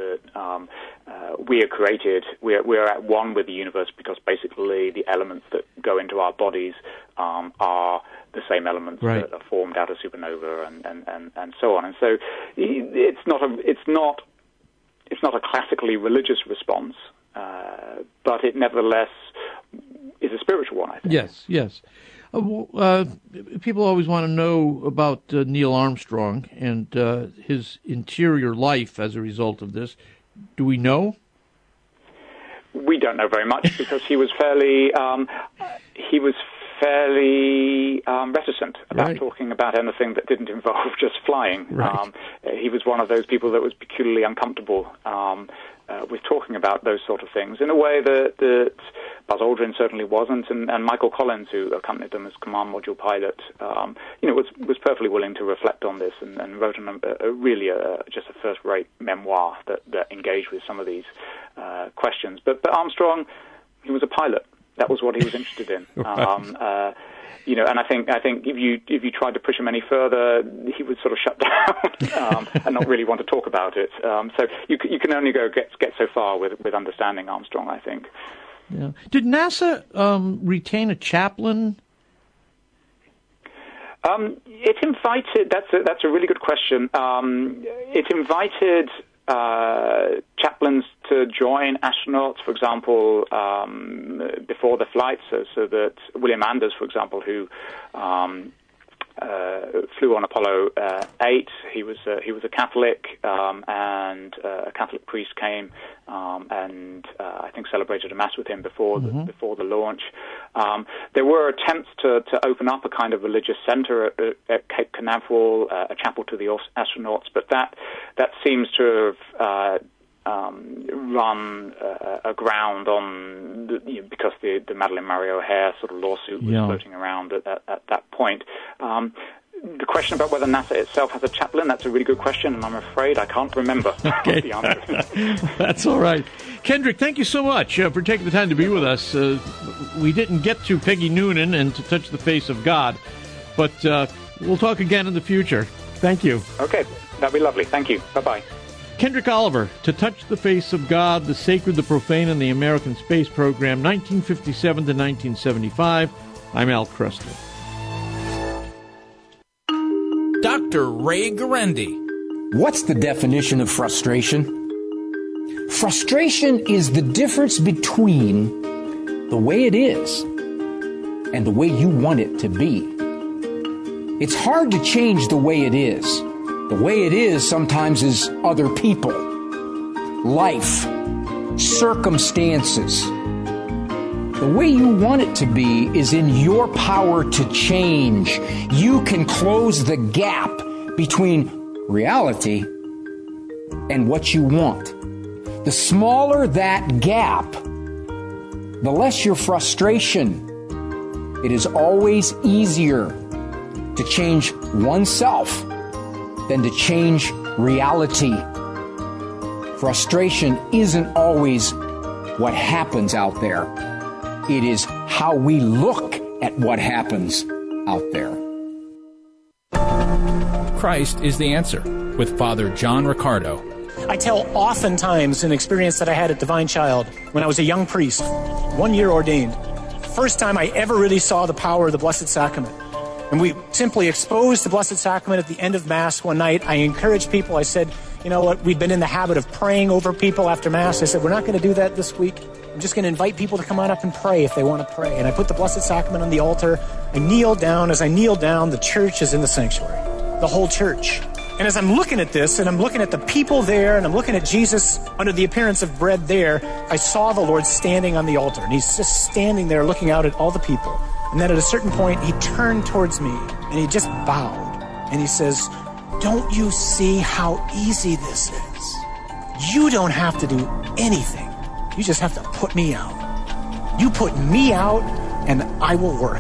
We are created, we are at one with the universe because basically the elements that go into our bodies are the same elements that are formed out of supernova and so on. And so it's not a classically religious response, but it nevertheless is a spiritual one, I think. Yes. People always want to know about Neil Armstrong and his interior life as a result of this. Do we know? We don't know very much because he was fairly reticent about talking about anything that didn't involve just flying. He was one of those people that was peculiarly uncomfortable with talking about those sort of things in a way that Buzz Aldrin certainly wasn't, and Michael Collins, who accompanied them as command module pilot, was perfectly willing to reflect on this and wrote just a first-rate memoir that engaged with some of these questions. But Armstrong, he was a pilot. That was what he was interested in. And I think if you tried to push him any further, he would sort of shut down and not really want to talk about it. So you can only get so far with understanding Armstrong, I think. Yeah. Did NASA retain a chaplain? It invited. That's a really good question. It invited chaplains to join astronauts, for example, before the flight, so that William Anders, for example, who flew on Apollo 8, he was a Catholic, and a Catholic priest came and I think celebrated a mass with him before the launch. There were attempts to open up a kind of religious center at Cape Canaveral, a chapel to the astronauts, but that seems to have run aground on because the Madeleine Murray O'Hair sort of lawsuit was floating around at that point. The question about whether NASA itself has a chaplain, that's a really good question, and I'm afraid I can't remember the answer. That's all right. Kendrick, thank you so much for taking the time to be with us. We didn't get to Peggy Noonan and To Touch the Face of God, but we'll talk again in the future. Thank you. Okay, that'd be lovely. Thank you. Bye-bye. Kendrick Oliver, To Touch the Face of God, The Sacred, the Profane, and the American Space Program, 1957 to 1975. I'm Al Kressler. Dr. Ray Guarendi. What's the definition of frustration? Frustration is the difference between the way it is and the way you want it to be. It's hard to change the way it is. The way it is sometimes is other people, life, circumstances. The way you want it to be is in your power to change. You can close the gap between reality and what you want. The smaller that gap, the less your frustration. It is always easier to change oneself than to change reality. Frustration isn't always what happens out there. It is how we look at what happens out there. Christ is the answer with Father John Riccardo. I tell oftentimes an experience that I had at Divine Child when I was a young priest, 1 year ordained. First time I ever really saw the power of the Blessed Sacrament. And we simply exposed the Blessed Sacrament at the end of Mass one night. I encouraged people. I said, you know what, we've been in the habit of praying over people after Mass. I said, we're not going to do that this week. I'm just going to invite people to come on up and pray if they want to pray. And I put the Blessed Sacrament on the altar. I kneel down. As I kneel down, the church is in the sanctuary, the whole church. And as I'm looking at this, and I'm looking at the people there, and I'm looking at Jesus under the appearance of bread there, I saw the Lord standing on the altar. And he's just standing there looking out at all the people. And then at a certain point, he turned towards me, and he just bowed. And he says, don't you see how easy this is? You don't have to do anything. You just have to put me out. You put me out, and I will work.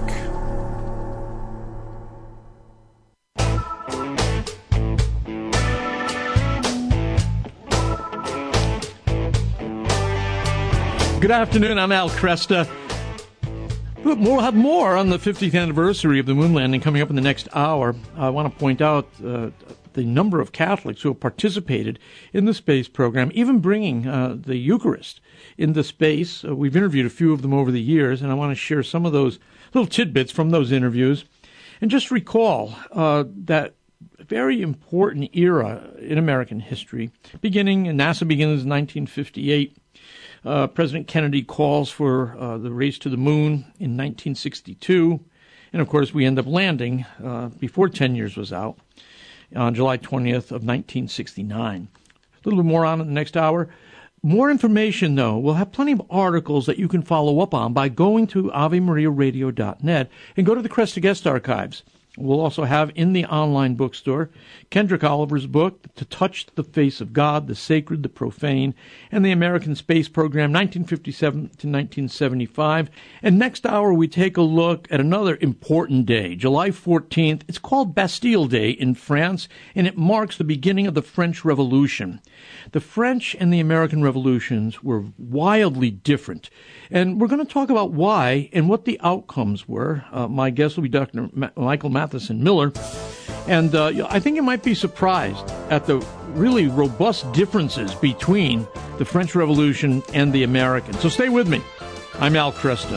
Good afternoon, I'm Al Cresta. We'll have more on the 50th anniversary of the moon landing coming up in the next hour. I want to point out the number of Catholics who have participated in the space program, even bringing the Eucharist into space. We've interviewed a few of them over the years, and I want to share some of those little tidbits from those interviews. And just recall that very important era in American history, NASA begins in 1958. President Kennedy calls for the race to the moon in 1962. And, of course, we end up landing before 10 years was out on July 20th of 1969. A little bit more on in the next hour. More information, though. We'll have plenty of articles that you can follow up on by going to AveMariaRadio.net and go to the Cresta Guest Archives. We'll also have in the online bookstore Kendrick Oliver's book, To Touch the Face of God, the Sacred, the Profane, and the American Space Program, 1957 to 1975. And next hour, we take a look at another important day, July 14th. It's called Bastille Day in France, and it marks the beginning of the French Revolution. The French and the American revolutions were wildly different. And we're going to talk about why and what the outcomes were. My guest will be Dr. Michael Matheson Miller. And I think you might be surprised at the really robust differences between the French Revolution and the American. So stay with me. I'm Al Cresta.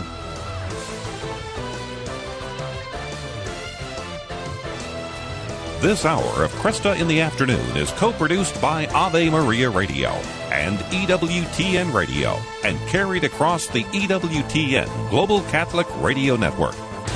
This hour of Cresta in the Afternoon is co-produced by Ave Maria Radio and EWTN Radio and carried across the EWTN Global Catholic Radio Network.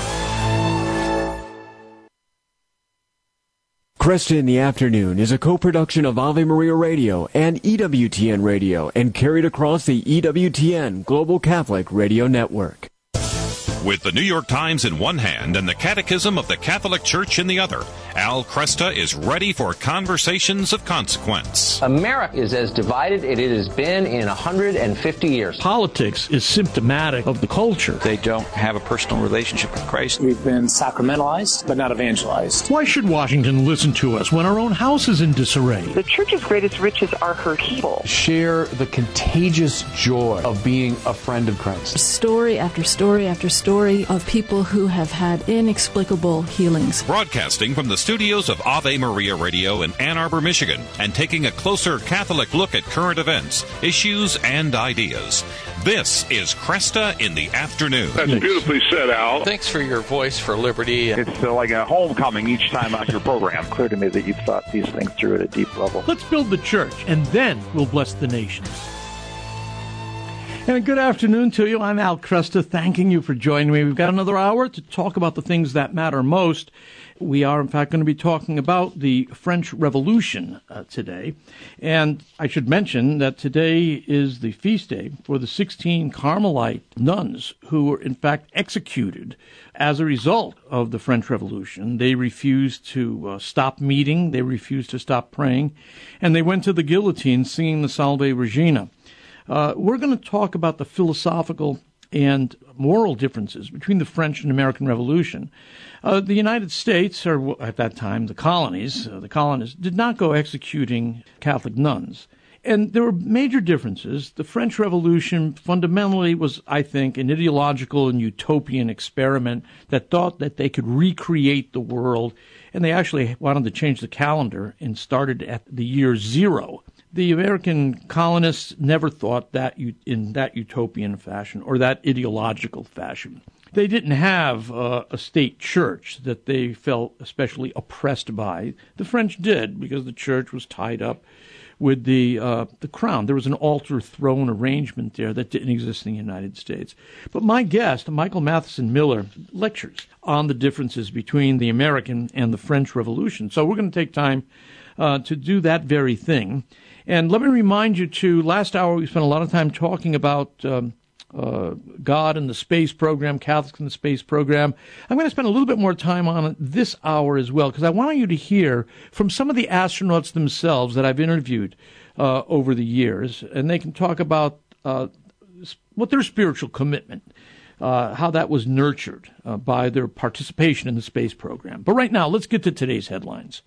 Cresta in the Afternoon is a co-production of Ave Maria Radio and EWTN Radio and carried across the EWTN Global Catholic Radio Network. With the New York Times in one hand and the Catechism of the Catholic Church in the other, Al Cresta is ready for conversations of consequence. America is as divided as it has been in 150 years. Politics is symptomatic of the culture. They don't have a personal relationship with Christ. We've been sacramentalized, but not evangelized. Why should Washington listen to us when our own house is in disarray? The church's greatest riches are her people. Share the contagious joy of being a friend of Christ. Story after story after story of people who have had inexplicable healings. Broadcasting from the studios of Ave Maria Radio in Ann Arbor, Michigan, and taking a closer Catholic look at current events, issues, and ideas. This is Cresta in the Afternoon. That's beautifully said, Al. Thanks for your voice for liberty. It's like a homecoming each time on your program. Clear to me that you've thought these things through at a deep level. Let's build the church, and then we'll bless the nations. And good afternoon to you. I'm Al Cresta, thanking you for joining me. We've got another hour to talk about the things that matter most. We are, in fact, going to be talking about the French Revolution today. And I should mention that today is the feast day for the 16 Carmelite nuns who were, in fact, executed as a result of the French Revolution. They refused to stop meeting. They refused to stop praying. And they went to the guillotine singing the Salve Regina. We're going to talk about the philosophical and moral differences between the French and American Revolution. The United States, or at that time the colonies did not go executing Catholic nuns. And there were major differences. The French Revolution fundamentally was, I think, an ideological and utopian experiment that thought that they could recreate the world, and they actually wanted to change the calendar and started at the year zero. The American colonists never thought that in that utopian fashion or that ideological fashion. They didn't have a state church that they felt especially oppressed by. The French did, because the church was tied up with the crown. There was an altar throne arrangement there that didn't exist in the United States. But my guest, Michael Matheson Miller, lectures on the differences between the American and the French Revolution. So we're going to take time to do that very thing. And let me remind you, too, last hour we spent a lot of time talking about God and the space program, Catholics in the space program. I'm going to spend a little bit more time on it this hour as well, because I want you to hear from some of the astronauts themselves that I've interviewed over the years, and they can talk about what their spiritual commitment, how that was nurtured by their participation in the space program. But right now, let's get to today's headlines.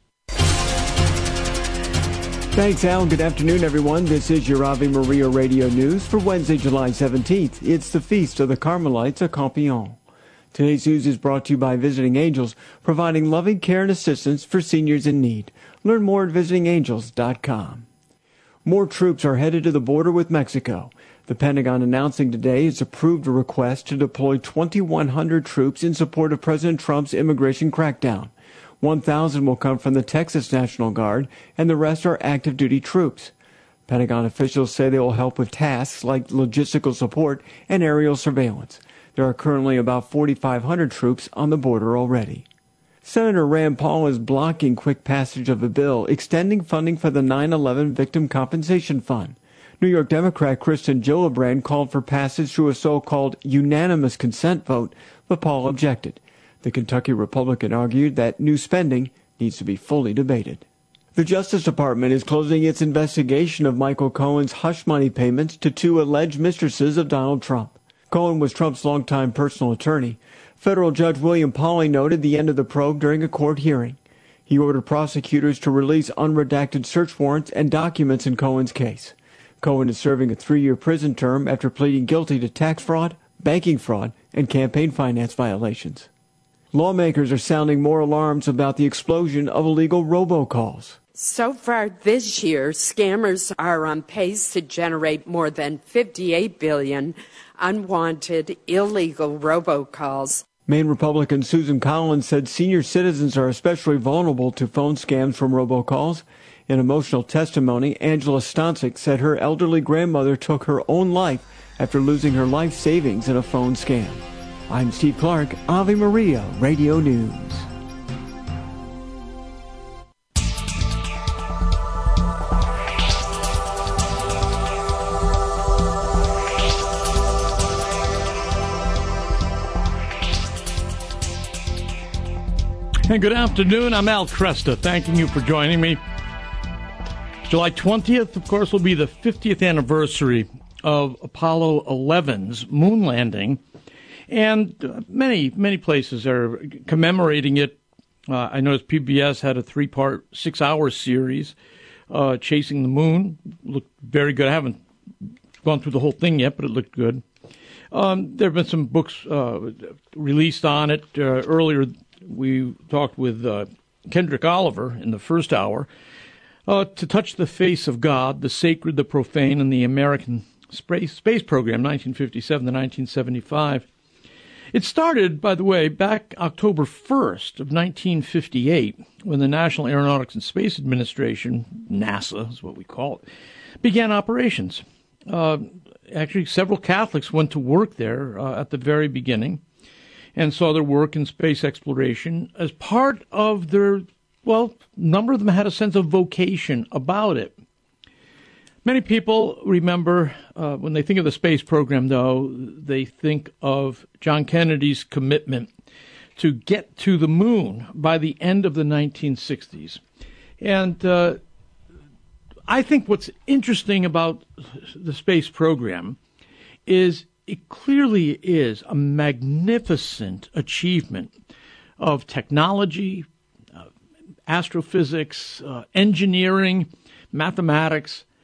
Thanks, Al. Good afternoon, everyone. This is your Ave Maria Radio News for Wednesday, July 17th. It's the Feast of the Carmelites at Campion. Today's news is brought to you by Visiting Angels, providing loving care and assistance for seniors in need. Learn more at visitingangels.com. More troops are headed to the border with Mexico. The Pentagon announcing today it's approved a request to deploy 2,100 troops in support of President Trump's immigration crackdown. 1,000 will come from the Texas National Guard, and the rest are active-duty troops. Pentagon officials say they will help with tasks like logistical support and aerial surveillance. There are currently about 4,500 troops on the border already. Senator Rand Paul is blocking quick passage of a bill extending funding for the 9/11 Victim Compensation Fund. New York Democrat Kristen Gillibrand called for passage through a so-called unanimous consent vote, but Paul objected. The Kentucky Republican argued that new spending needs to be fully debated. The Justice Department is closing its investigation of Michael Cohen's hush money payments to two alleged mistresses of Donald Trump. Cohen was Trump's longtime personal attorney. Federal Judge William Pauley noted the end of the probe during a court hearing. He ordered prosecutors to release unredacted search warrants and documents in Cohen's case. Cohen is serving a 3-year prison term after pleading guilty to tax fraud, banking fraud, and campaign finance violations. Lawmakers are sounding more alarms about the explosion of illegal robocalls. So far this year, scammers are on pace to generate more than 58 billion unwanted illegal robocalls. Maine Republican Susan Collins said senior citizens are especially vulnerable to phone scams from robocalls. In emotional testimony, Angela Stancic said her elderly grandmother took her own life after losing her life savings in a phone scam. I'm Steve Clark, Ave Maria Radio News. And good afternoon. I'm Al Kresta, thanking you for joining me. July 20th, of course, will be the 50th anniversary of Apollo 11's moon landing. And many places are commemorating it. I noticed PBS had a 3-part, 6-hour series, Chasing the Moon. Looked very good. I haven't gone through the whole thing yet, but it looked good. There have been some books released on it. Earlier, we talked with Kendrick Oliver in the first hour. To Touch the Face of God, the Sacred, the Profane, and the American Space Program, 1957 to 1975. It started, by the way, back October 1st of 1958, when the National Aeronautics and Space Administration, NASA is what we call it, began operations. Actually, several Catholics went to work there at the very beginning and saw their work in space exploration as part of their, well, a number of them had a sense of vocation about it. Many people remember, when they think of the space program, though, they think of John Kennedy's commitment to get to the moon by the end of the 1960s. And I think what's interesting about the space program is it clearly is a magnificent achievement of technology, astrophysics, engineering, mathematics.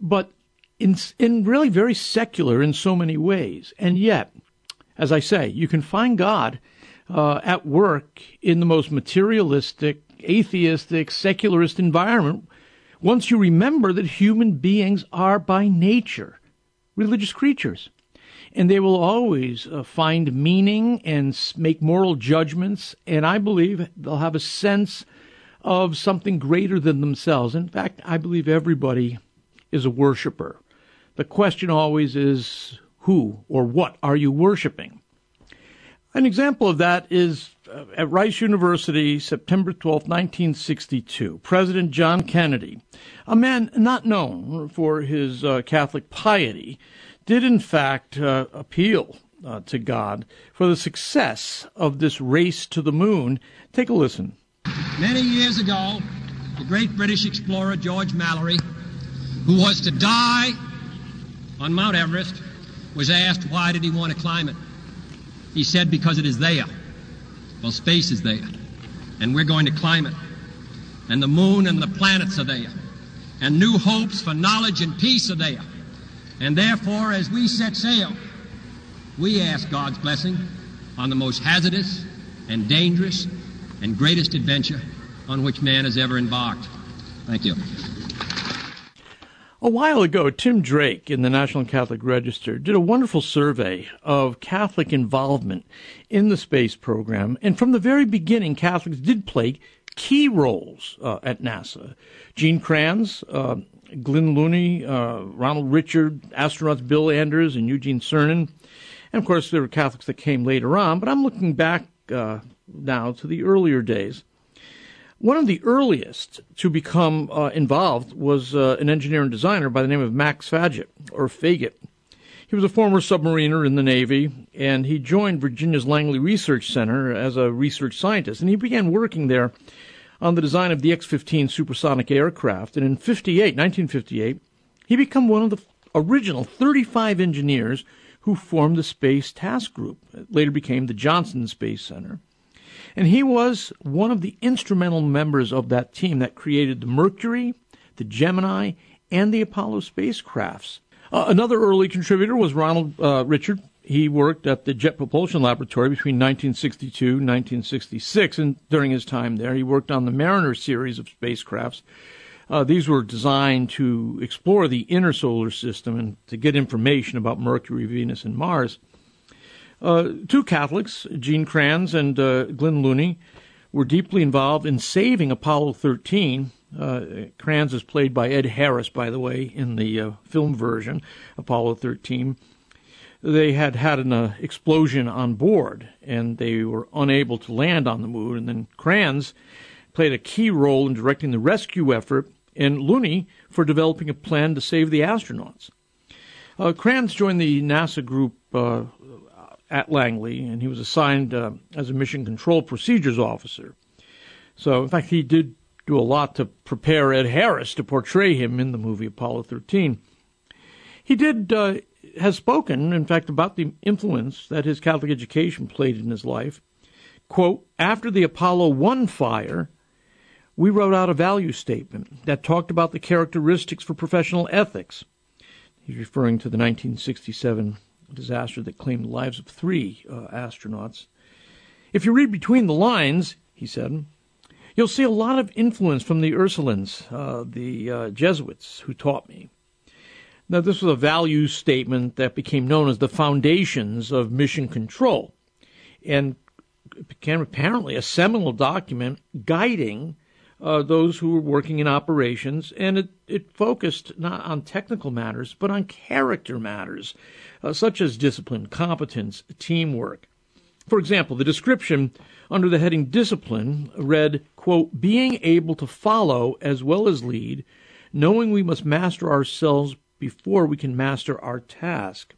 but in really very secular in so many ways. And yet, as I say, you can find God at work in the most materialistic, atheistic, secularist environment once you remember that human beings are by nature religious creatures. And they will always find meaning and make moral judgments, and I believe they'll have a sense of something greater than themselves. In fact, I believe everybody is a worshiper. The question always is, who or what are you worshiping? An example of that is at Rice University, September 12, 1962. President John Kennedy, a man not known for his Catholic piety, did in fact appeal to God for the success of this race to the moon. Take a listen. Many years ago, the great British explorer George Mallory, who was to die on Mount Everest, was asked why did he want to climb it. He said, because it is there. Well, space is there, and we're going to climb it. And the moon and the planets are there, and new hopes for knowledge and peace are there. And therefore, as we set sail, we ask God's blessing on the most hazardous and dangerous and greatest adventure on which man has ever embarked. Thank you. A while ago, Tim Drake in the National Catholic Register did a wonderful survey of Catholic involvement in the space program. And from the very beginning, Catholics did play key roles at NASA. Gene Kranz, Glynn Looney, Ronald Richard, astronauts Bill Anders and Eugene Cernan. And, of course, there were Catholics that came later on. But I'm looking back now to the earlier days. One of the earliest to become involved was an engineer and designer by the name of Max Faget, or Faget. He was a former submariner in the Navy, and he joined Virginia's Langley Research Center as a research scientist. And he began working there on the design of the X-15 supersonic aircraft. And in 1958, he became one of the original 35 engineers who formed the Space Task Group. It later became the Johnson Space Center. And he was one of the instrumental members of that team that created the Mercury, the Gemini, and the Apollo spacecrafts. Another early contributor was Ronald Richard. He worked at the Jet Propulsion Laboratory between 1962 and 1966, and during his time there, he worked on the Mariner series of spacecrafts. These were designed to explore the inner solar system and to get information about Mercury, Venus, and Mars. Two Catholics, Gene Kranz and Glynn Looney, were deeply involved in saving Apollo 13. Kranz is played by Ed Harris, by the way, in the film version, Apollo 13. They had an explosion on board, and they were unable to land on the moon. And then Kranz played a key role in directing the rescue effort, and Looney for developing a plan to save the astronauts. Kranz joined the NASA group at Langley, and he was assigned as a mission control procedures officer. So, in fact, he did do a lot to prepare Ed Harris to portray him in the movie Apollo 13. He has spoken, in fact, about the influence that his Catholic education played in his life. Quote, after the Apollo 1 fire, we wrote out a value statement that talked about the characteristics for professional ethics. He's referring to the 1967 disaster that claimed the lives of 3 astronauts. If you read between the lines, he said, you'll see a lot of influence from the Ursulines, the Jesuits who taught me. Now, this was a value statement that became known as the foundations of mission control, and it became apparently a seminal document guiding those who were working in operations, and it focused not on technical matters, but on character matters, such as discipline, competence, teamwork. For example, the description under the heading Discipline read, quote, being able to follow as well as lead, knowing we must master ourselves before we can master our task.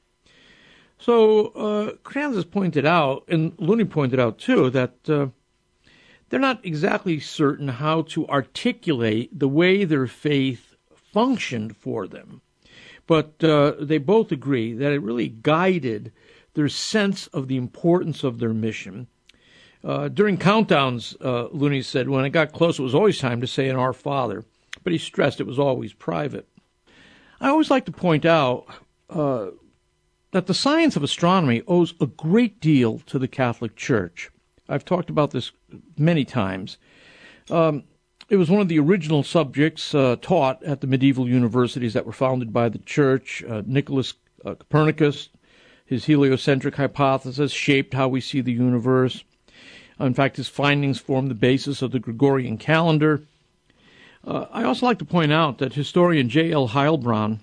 So Kranz has pointed out, and Looney pointed out too, that they're not exactly certain how to articulate the way their faith functioned for them. But they both agree that it really guided their sense of the importance of their mission. During countdowns, Looney said, when it got close, it was always time to say an Our Father. But he stressed it was always private. I always like to point out that the science of astronomy owes a great deal to the Catholic Church. I've talked about this many times. It was one of the original subjects taught at the medieval universities that were founded by the Church. Nicholas Copernicus, his heliocentric hypothesis, shaped how we see the universe. In fact, his findings formed the basis of the Gregorian calendar. I also like to point out that historian J.L. Heilbronn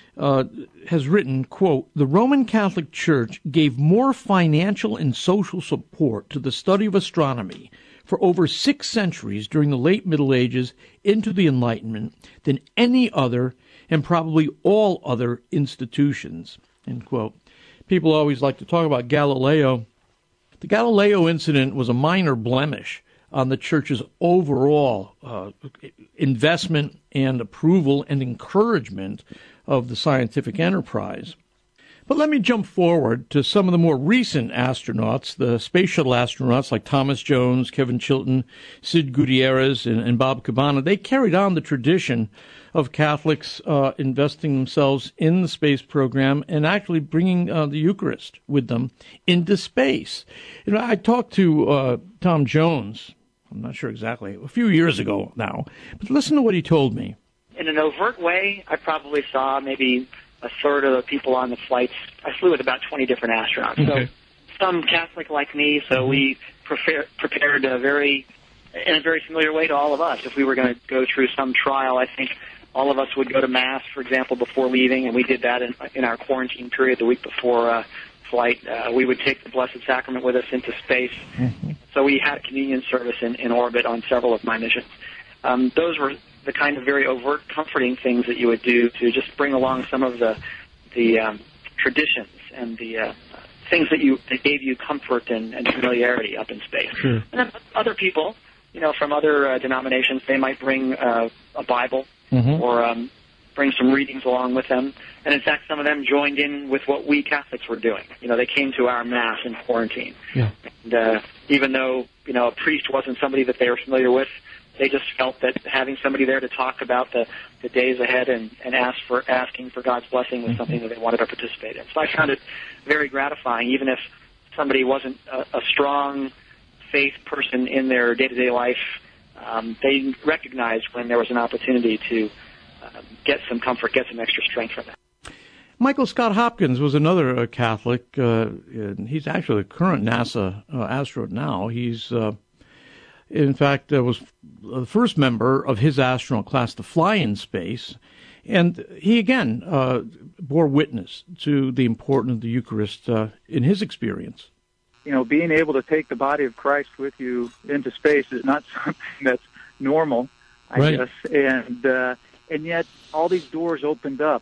has written, quote, "The Roman Catholic Church gave more financial and social support to the study of astronomy for over 6 centuries during the late Middle Ages into the Enlightenment than any other and probably all other institutions," end quote. People always like to talk about Galileo. The Galileo incident was a minor blemish on the Church's overall investment and approval and encouragement of the scientific enterprise. But let me jump forward to some of the more recent astronauts, the space shuttle astronauts like Thomas Jones, Kevin Chilton, Sid Gutierrez, and Bob Cabana. They carried on the tradition of Catholics investing themselves in the space program and actually bringing the Eucharist with them into space. You know, I talked to Tom Jones, I'm not sure exactly, a few years ago now, but listen to what he told me. In an overt way, I probably saw maybe a third of the people on the flights. I flew with about 20 different astronauts. Okay. So some Catholic like me, so we prepared in a very familiar way to all of us. If we were going to go through some trial, I think all of us would go to Mass, for example, before leaving, and we did that in our quarantine period the week before flight. We would take the Blessed Sacrament with us into space. Mm-hmm. So we had a communion service in orbit on several of my missions. Those were the kind of very overt, comforting things that you would do to just bring along some of the traditions and the things that gave you comfort and familiarity up in space. Sure. And then other people, from other denominations, they might bring a Bible mm-hmm. or bring some readings along with them. And in fact, some of them joined in with what we Catholics were doing. They came to our Mass in quarantine. Yeah. And even though, a priest wasn't somebody that they were familiar with, they just felt that having somebody there to talk about the days ahead and asking for God's blessing was mm-hmm. something that they wanted to participate in. So I found it very gratifying, even if somebody wasn't a strong faith person in their day-to-day life. They recognized when there was an opportunity to get some comfort, get some extra strength from that. Michael Scott Hopkins was another Catholic. He's actually a current NASA astronaut now. He's in fact, was the first member of his astronaut class to fly in space. And he, again, bore witness to the importance of the Eucharist in his experience. Being able to take the body of Christ with you into space is not something that's normal, I guess. And yet all these doors opened up.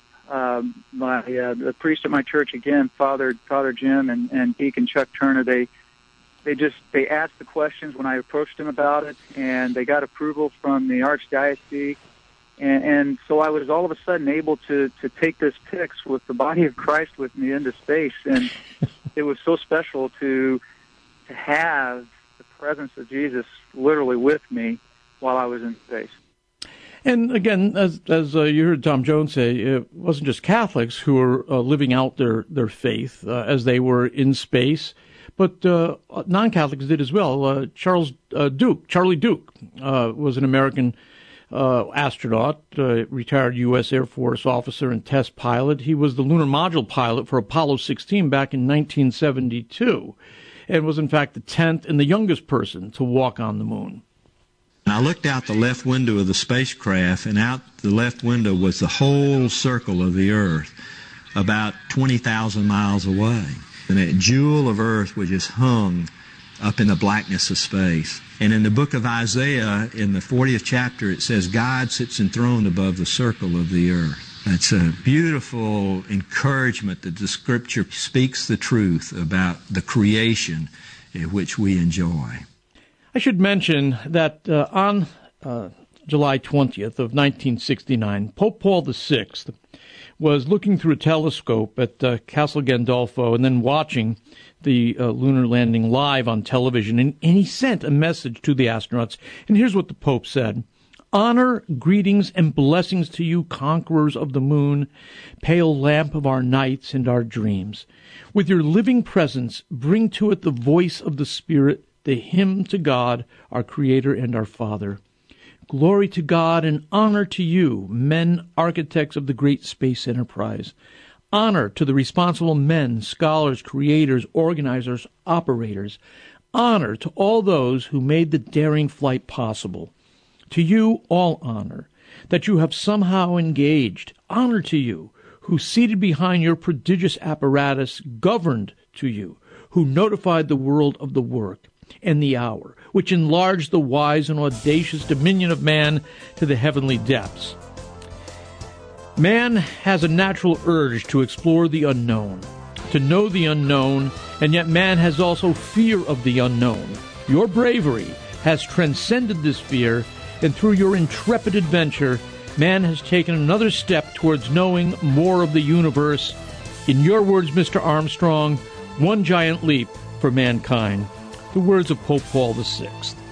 The priest at my church, again, Father Jim and Deacon Chuck Turner, they asked the questions when I approached them about it, and they got approval from the Archdiocese. And so I was all of a sudden able to take this Pix with the body of Christ with me into space. And it was so special to have the presence of Jesus literally with me while I was in space. And again, as you heard Tom Jones say, it wasn't just Catholics who were living out their faith as they were in space, but non-Catholics did as well. Charlie Duke, was an American astronaut, retired U.S. Air Force officer and test pilot. He was the lunar module pilot for Apollo 16 back in 1972 and was, in fact, the 10th and the youngest person to walk on the moon. I looked out the left window of the spacecraft, and out the left window was the whole circle of the Earth, about 20,000 miles away. And that jewel of Earth was just hung up in the blackness of space. And in the book of Isaiah, in the 40th chapter, it says, God sits enthroned above the circle of the earth. That's a beautiful encouragement that the Scripture speaks the truth about the creation which we enjoy. I should mention that on July 20th of 1969, Pope Paul VI was looking through a telescope at Castel Gandolfo and then watching the lunar landing live on television, and he sent a message to the astronauts. And here's what the Pope said: Honor, greetings, and blessings to you, conquerors of the moon, pale lamp of our nights and our dreams. With your living presence, bring to it the voice of the Spirit, the hymn to God, our Creator and our Father. Glory to God and honor to you, men architects of the great space enterprise. Honor to the responsible men, scholars, creators, organizers, operators. Honor to all those who made the daring flight possible. To you, all honor, that you have somehow engaged. Honor to you, who seated behind your prodigious apparatus governed to you, who notified the world of the work and the hour, which enlarged the wise and audacious dominion of man to the heavenly depths. Man has a natural urge to explore the unknown, to know the unknown, and yet man has also fear of the unknown. Your bravery has transcended this fear, and through your intrepid adventure, man has taken another step towards knowing more of the universe. In your words, Mr. Armstrong, one giant leap for mankind. The words of Pope Paul VI.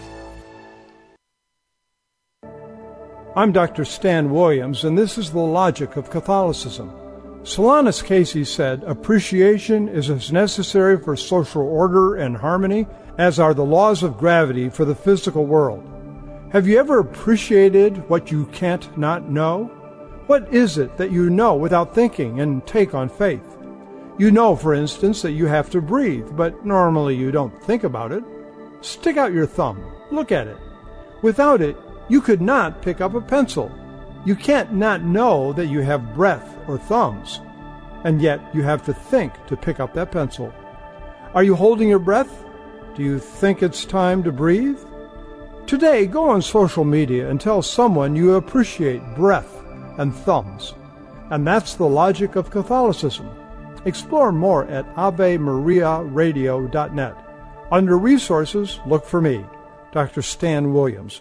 I'm Dr. Stan Williams, and this is The Logic of Catholicism. Solanus Casey said, "Appreciation is as necessary for social order and harmony as are the laws of gravity for the physical world." Have you ever appreciated what you can't not know? What is it that you know without thinking and take on faith? You know, for instance, that you have to breathe, but normally you don't think about it. Stick out your thumb. Look at it. Without it, you could not pick up a pencil. You can't not know that you have breath or thumbs, and yet you have to think to pick up that pencil. Are you holding your breath? Do you think it's time to breathe? Today, go on social media and tell someone you appreciate breath and thumbs. And that's the logic of Catholicism. Explore more at AveMariaRadio.net. Under Resources, look for me, Dr. Stan Williams.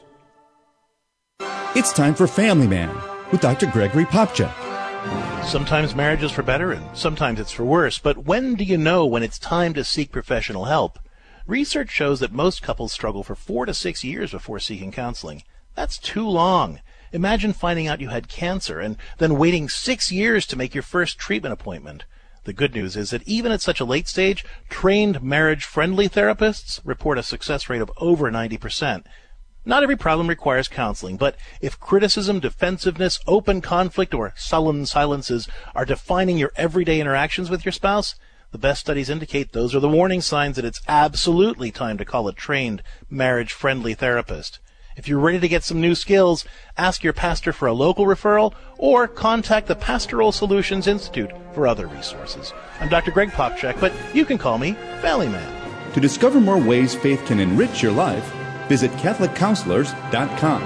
It's time for Family Man with Dr. Gregory Popcak. Sometimes marriage is for better and sometimes it's for worse, but when do you know when it's time to seek professional help? Research shows that most couples struggle for 4 to 6 years before seeking counseling. That's too long. Imagine finding out you had cancer and then waiting 6 years to make your first treatment appointment. The good news is that even at such a late stage, trained marriage-friendly therapists report a success rate of over 90%. Not every problem requires counseling, but if criticism, defensiveness, open conflict, or sullen silences are defining your everyday interactions with your spouse, the best studies indicate those are the warning signs that it's absolutely time to call a trained, marriage-friendly therapist. If you're ready to get some new skills, ask your pastor for a local referral or contact the Pastoral Solutions Institute for other resources. I'm Dr. Greg Popcak, but you can call me Family Man. To discover more ways faith can enrich your life, visit CatholicCounselors.com.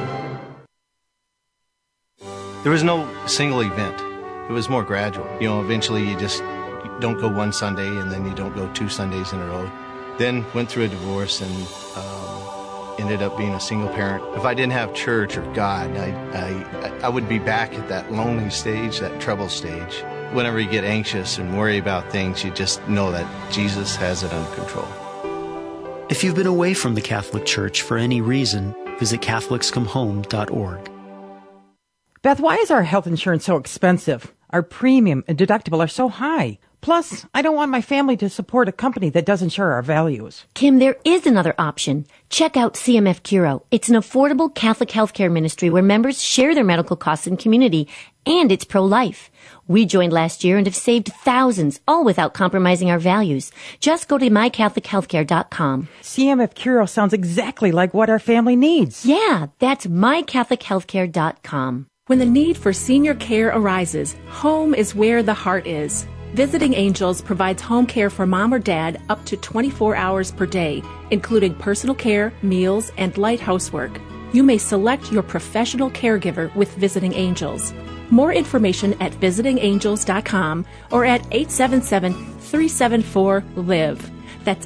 There was no single event. It was more gradual. Eventually you just don't go one Sunday and then you don't go 2 Sundays in a row. Then went through a divorce and ended up being a single parent. If I didn't have church or God, I would be back at that lonely stage, that trouble stage. Whenever you get anxious and worry about things, you just know that Jesus has it under control. If you've been away from the Catholic Church for any reason, visit CatholicsComeHome.org. Beth, why is our health insurance so expensive? Our premium and deductible are so high. Plus, I don't want my family to support a company that doesn't share our values. Kim, there is another option. Check out CMF Curo. It's an affordable Catholic healthcare ministry where members share their medical costs in community, and it's pro-life. We joined last year and have saved thousands, all without compromising our values. Just go to mycatholichealthcare.com. CMF Curo sounds exactly like what our family needs. Yeah, that's mycatholichealthcare.com. When the need for senior care arises, home is where the heart is. Visiting Angels provides home care for mom or dad up to 24 hours per day, including personal care, meals, and light housework. You may select your professional caregiver with Visiting Angels. More information at visitingangels.com or at 877-374-LIVE. That's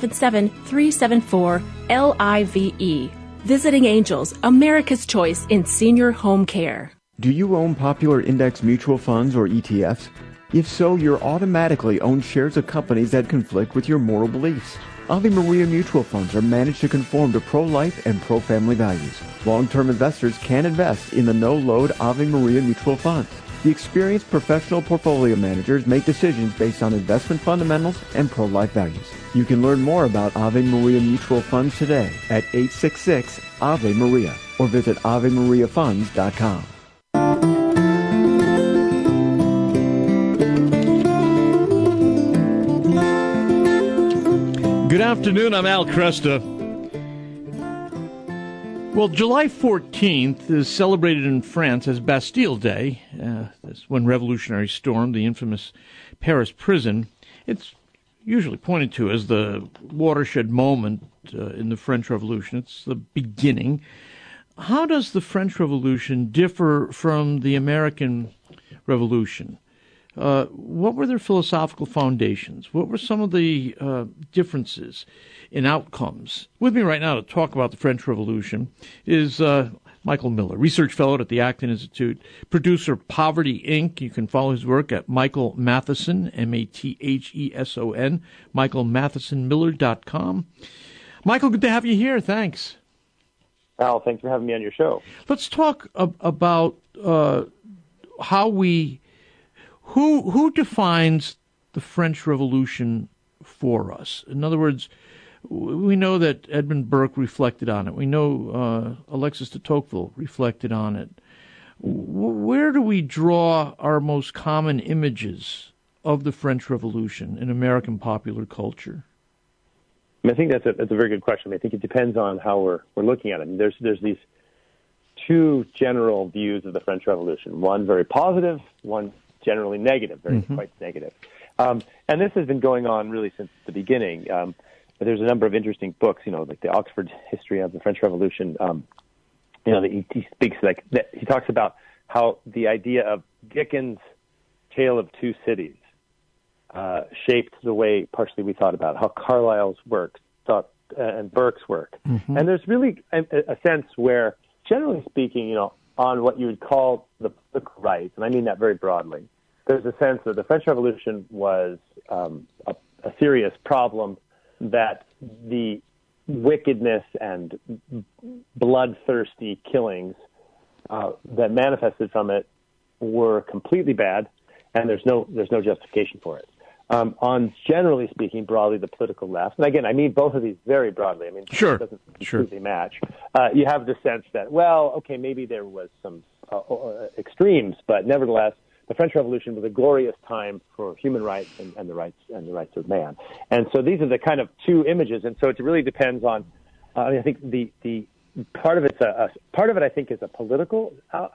877-374-LIVE. Visiting Angels, America's choice in senior home care. Do you own popular index mutual funds or ETFs? If so, you're automatically own shares of companies that conflict with your moral beliefs. Ave Maria mutual funds are managed to conform to pro-life and pro-family values. Long-term investors can invest in the no-load Ave Maria mutual funds. The experienced professional portfolio managers make decisions based on investment fundamentals and pro-life values. You can learn more about Ave Maria mutual funds today at 866 Ave Maria or visit AveMariaFunds.com. Good afternoon, I'm Al Cresta. Well, July 14th is celebrated in France as Bastille Day. That's when revolutionaries stormed the infamous Paris prison. It's usually pointed to as the watershed moment in the French Revolution. It's the beginning. How does the French Revolution differ from the American Revolution? What were their philosophical foundations? What were some of the differences in outcomes? With me right now to talk about the French Revolution is Michael Miller, research fellow at the Acton Institute, producer of Poverty, Inc. You can follow his work at Michael Matheson, Matheson, michaelmathesonmiller.com. Michael, good to have you here. Thanks. Al, thanks for having me on your show. Let's talk about how we... Who defines the French Revolution for us? In other words, we know that Edmund Burke reflected on it. We know Alexis de Tocqueville reflected on it. Where do we draw our most common images of the French Revolution in American popular culture? I think that's a very good question. I think it depends on how we're looking at it. I mean, there's these two general views of the French Revolution. One very positive, one generally negative, quite negative. And this has been going on really since the beginning. There's a number of interesting books, like the Oxford History of the French Revolution. He speaks he talks about how the idea of Dickens' Tale of Two Cities shaped the way partially we thought about how Carlyle's work and Burke's work. Mm-hmm. And there's really a sense where, generally speaking, on what you would call the political right, and I mean that very broadly, there's a sense that the French Revolution was a serious problem, that the wickedness and bloodthirsty killings that manifested from it were completely bad, and there's no justification for it. On generally speaking, broadly, the political left, and again, I mean both of these very broadly. I mean, sure, it doesn't completely match. You have the sense that, maybe there was some extremes, but nevertheless, the French Revolution was a glorious time for human rights and the rights of man. And so these are the kind of two images. And so it really depends on. I think the part of it I think is a political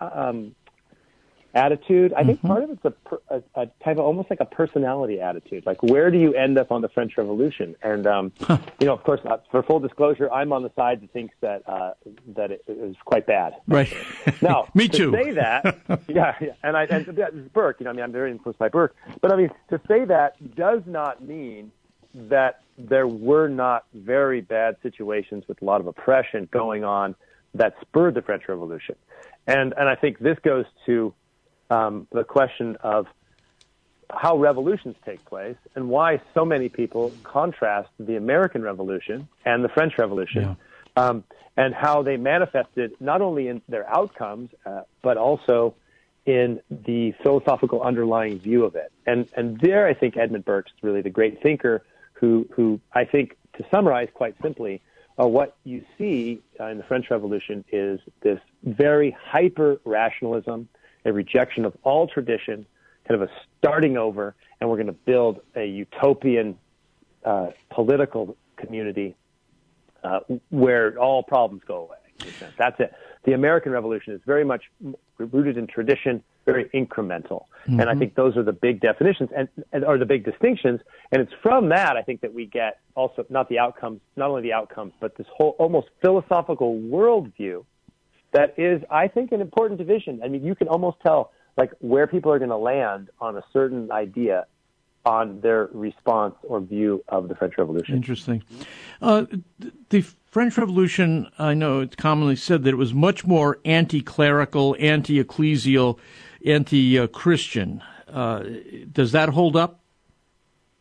attitude. I think part of it's a type of almost like a personality attitude. Like, where do you end up on the French Revolution? And of course, for full disclosure, I'm on the side that thinks that it was quite bad. Right. Now, me too. To say that, and Burke. I'm very influenced by Burke. But I mean, to say that does not mean that there were not very bad situations with a lot of oppression going on that spurred the French Revolution. And I think this goes to the question of how revolutions take place and why so many people contrast the American Revolution and the French Revolution, and how they manifested not only in their outcomes, but also in the philosophical underlying view of it. And there, I think Edmund Burke's really the great thinker who I think, to summarize quite simply, what you see in the French Revolution is this very hyper-rationalism, a rejection of all tradition, kind of a starting over, and we're going to build a utopian political community where all problems go away. That's it. The American Revolution is very much rooted in tradition, very incremental. Mm-hmm. And I think those are the big definitions or the big distinctions. And it's from that, I think, that we get also not only the outcomes, but this whole almost philosophical worldview that is, I think, an important division. I mean, you can almost tell like where people are going to land on a certain idea on their response or view of the French Revolution. Interesting. The French Revolution, I know it's commonly said that it was much more anti-clerical, anti-ecclesial, anti-Christian. Does that hold up?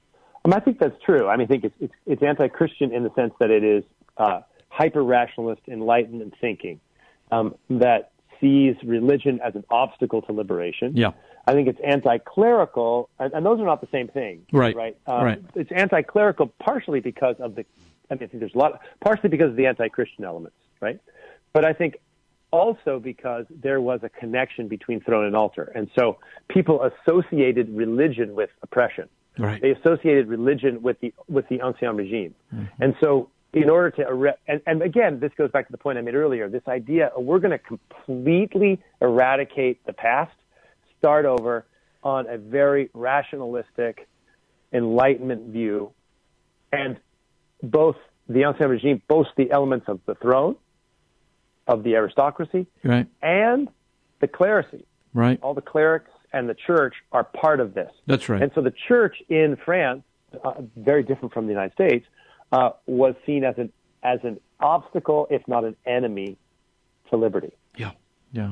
I think that's true. I think it's anti-Christian in the sense that it is hyper-rationalist, enlightenment thinking that sees religion as an obstacle to liberation. Yeah. I think it's anti-clerical, and those are not the same thing. Right. Right. It's anti-clerical partially because of I think there's partially because of the anti-Christian elements, right? But I think also because there was a connection between throne and altar. And so people associated religion with oppression. Right. They associated religion with the Ancien Regime. Mm-hmm. And so in order to, and again, this goes back to the point I made earlier, this idea, we're going to completely eradicate the past, start over on a very rationalistic Enlightenment view, and both the Ancien Regime boasts the elements of the throne, of the aristocracy, right, and the clerisy. Right. All the clerics and the church are part of this. That's right. And so the church in France, very different from the United States, was seen as an obstacle, if not an enemy, to liberty. Yeah.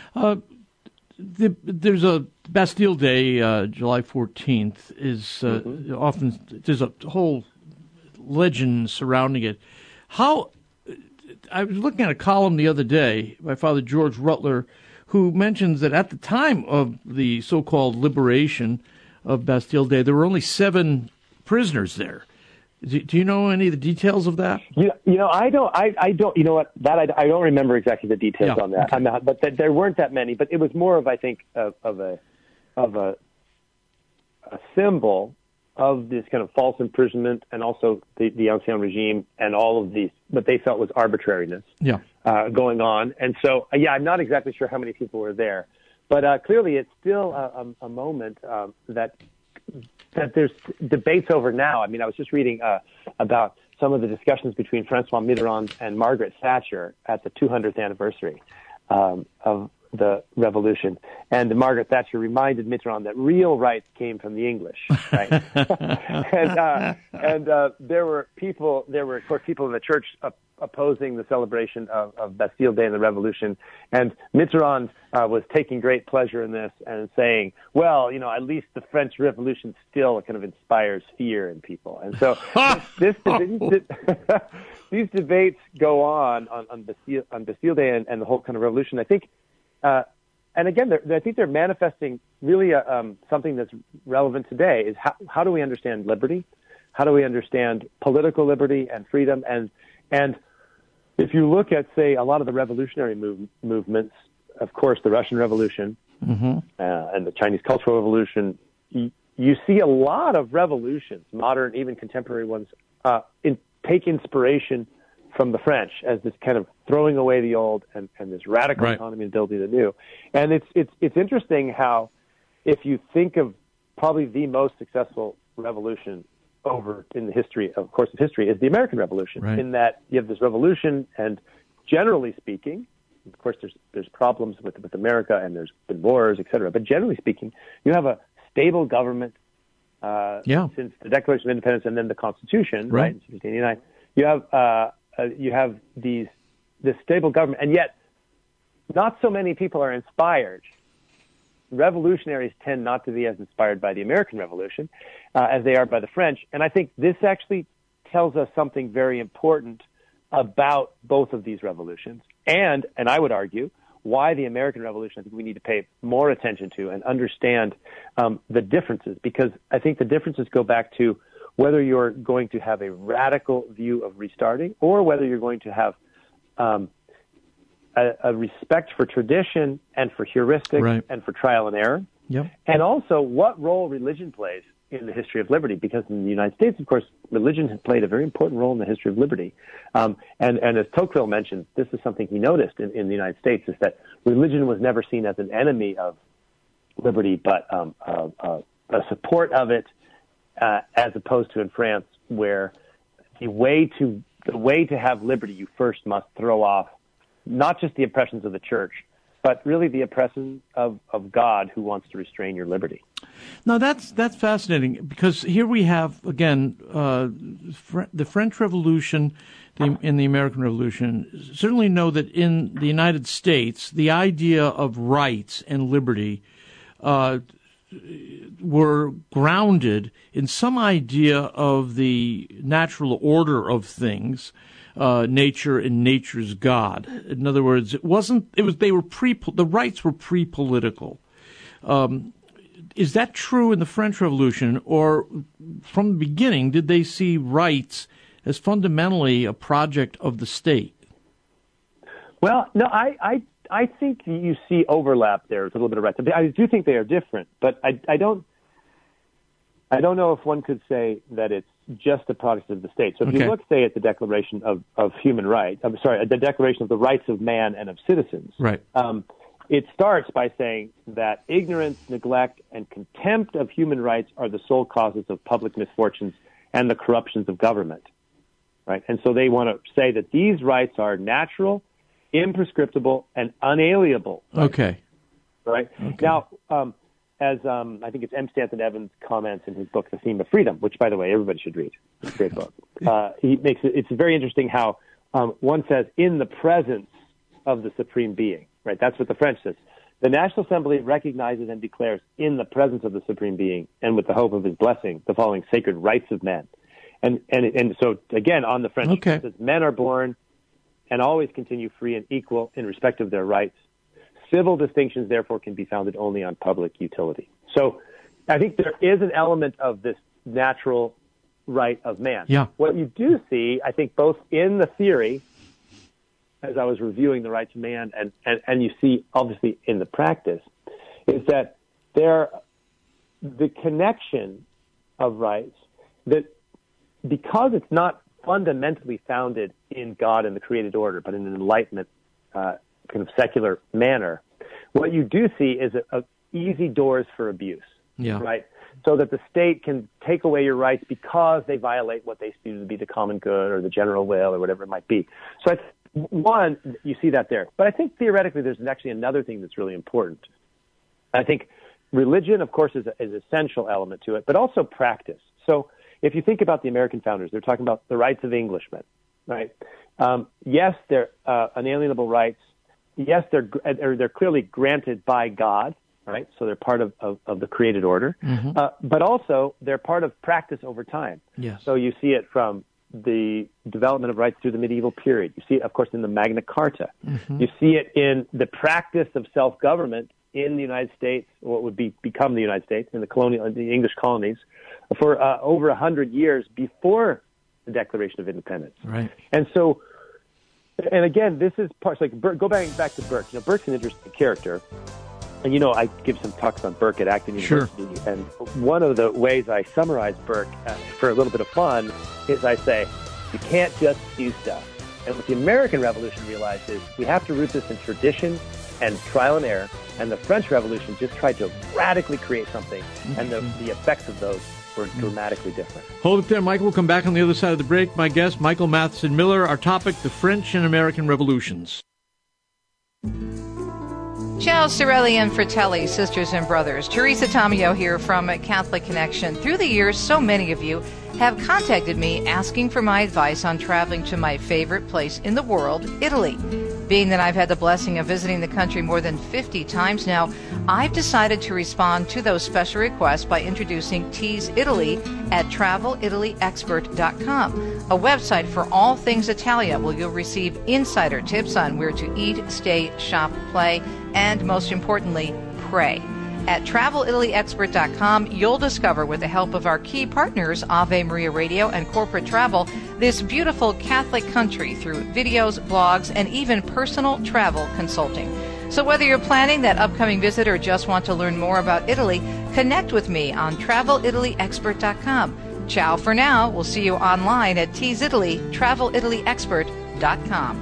There's a Bastille Day, July 14th, is often, there's a whole legend surrounding it. I was looking at a column the other day by Father George Rutler, who mentions that at the time of the so-called liberation of Bastille Day, there were only 7 prisoners there. Do you know any of the details of that? I don't. You know what? I don't remember exactly the details on that. Okay. But there weren't that many. But it was more of, I think, of a symbol of this kind of false imprisonment, and also the Ancien Regime and all of these what they felt was arbitrariness going on. And so, I'm not exactly sure how many people were there, but clearly it's still a moment that there's debates over now. I mean, I was just reading about some of the discussions between Francois Mitterrand and Margaret Thatcher at the 200th anniversary of the revolution. And Margaret Thatcher reminded Mitterrand that real rights came from the English, right? and there were, of course, people in the church opposing the celebration of Bastille Day and the revolution. And Mitterrand was taking great pleasure in this and saying, well, at least the French Revolution still kind of inspires fear in people. And so these debates go on Bastille Day and the whole kind of revolution. I think, and again, I think they're manifesting really something that's relevant today, is how do we understand liberty? How do we understand political liberty and freedom? And if you look at, say, a lot of the revolutionary movements, of course, the Russian Revolution and the Chinese Cultural Revolution, you see a lot of revolutions, modern, even contemporary ones, take inspiration from the French as this kind of throwing away the old and this radical economy and building the new. And it's interesting how, if you think of probably the most successful revolution over in the history, of course, of history, is the American Revolution, in that you have this revolution, and generally speaking, of course, there's problems with America, and there's been wars, et cetera, but generally speaking, you have a stable government since the Declaration of Independence and then the Constitution, right, in 1789. You have this stable government, and yet not so many people are inspired. Revolutionaries tend not to be as inspired by the American Revolution as they are by the French. And I think this actually tells us something very important about both of these revolutions. And I would argue why the American Revolution I think we need to pay more attention to and understand the differences, because I think the differences go back to whether you're going to have a radical view of restarting or whether you're going to have a respect for tradition and for heuristic and for trial and error. And also what role religion plays in the history of liberty, because in the United States, of course, religion has played a very important role in the history of liberty. And as Tocqueville mentioned, this is something he noticed in the United States, is that religion was never seen as an enemy of liberty, but a support of it, as opposed to in France, where the way to have liberty, you first must throw off not just the oppressions of the church, but really the oppression of God, who wants to restrain your liberty. Now, that's fascinating, because here we have, again, the French Revolution and the American Revolution. Certainly know that in the United States, the idea of rights and liberty were grounded in some idea of the natural order of things, nature and nature's God. In other words, the rights were pre-political. Is that true in the French Revolution, or from the beginning did they see rights as fundamentally a project of the state? Well, no, I think you see overlap there. It's a little bit of rights. I do think they are different, but I don't know if one could say that it's just a product of the state. So if you look, say, at the Declaration of Human Rights, the Declaration of the Rights of Man and of Citizens, right? It starts by saying that ignorance, neglect, and contempt of human rights are the sole causes of public misfortunes and the corruptions of government, right? And so they want to say that these rights are natural, imprescriptible, and unalienable. Okay. Right? Okay. Now, as I think it's M. Stanton Evans comments in his book, The Theme of Freedom, which, by the way, everybody should read. It's a great book. He makes it's very interesting how one says, in the presence of the Supreme Being. Right, that's what the French says. The National Assembly recognizes and declares in the presence of the Supreme Being and with the hope of his blessing the following sacred rights of men. And so, again, on the French, it says, men are born and always continue free and equal in respect of their rights. Civil distinctions, therefore, can be founded only on public utility. So I think there is an element of this natural right of man. Yeah. What you do see, I think, both in the theory, as I was reviewing the rights of man, and you see, obviously, in the practice, is that the connection of rights, that because it's not fundamentally founded in God and the created order, but in an enlightenment kind of secular manner, what you do see is easy doors for abuse, right? So that the state can take away your rights because they violate what they see to be the common good or the general will or whatever it might be. So one, you see that there. But I think theoretically there's actually another thing that's really important. I think religion, of course, is an essential element to it, but also practice. So if you think about the American founders, they're talking about the rights of Englishmen, right? Yes, they're unalienable rights. Yes, they're clearly granted by God, right? So they're part of the created order. Mm-hmm. But also they're part of practice over time. Yes. So you see it from the development of rights through the medieval period. You see it, of course, in the Magna Carta. Mm-hmm. You see it in the practice of self-government in the United States, what would become the United States, in the English colonies, for over 100 years before the Declaration of Independence. Right. And so, and again, this is parts like go back to Burke. You know, Burke's an interesting character. And, you know, I give some talks on Burke at Acton University, and one of the ways I summarize Burke for a little bit of fun is I say, you can't just do stuff. And what the American Revolution realized is we have to root this in tradition and trial and error, and the French Revolution just tried to radically create something, and the effects of those were dramatically different. Hold it there, Michael. We'll come back on the other side of the break. My guest, Michael Matheson Miller. Our topic, the French and American Revolutions. Ciao, Sorelli and Fratelli, sisters and brothers. Teresa Tomeo here from Catholic Connection. Through the years, so many of you have contacted me asking for my advice on traveling to my favorite place in the world, Italy. Being that I've had the blessing of visiting the country more than 50 times now, I've decided to respond to those special requests by introducing Tease Italy at TravelItalyExpert.com, a website for all things Italia, where you'll receive insider tips on where to eat, stay, shop, play, and most importantly, pray. At TravelItalyExpert.com, you'll discover, with the help of our key partners, Ave Maria Radio and Corporate Travel, this beautiful Catholic country through videos, blogs, and even personal travel consulting. So whether you're planning that upcoming visit or just want to learn more about Italy, connect with me on TravelItalyExpert.com. Ciao for now. We'll see you online at Tease Italy, TravelItalyExpert.com.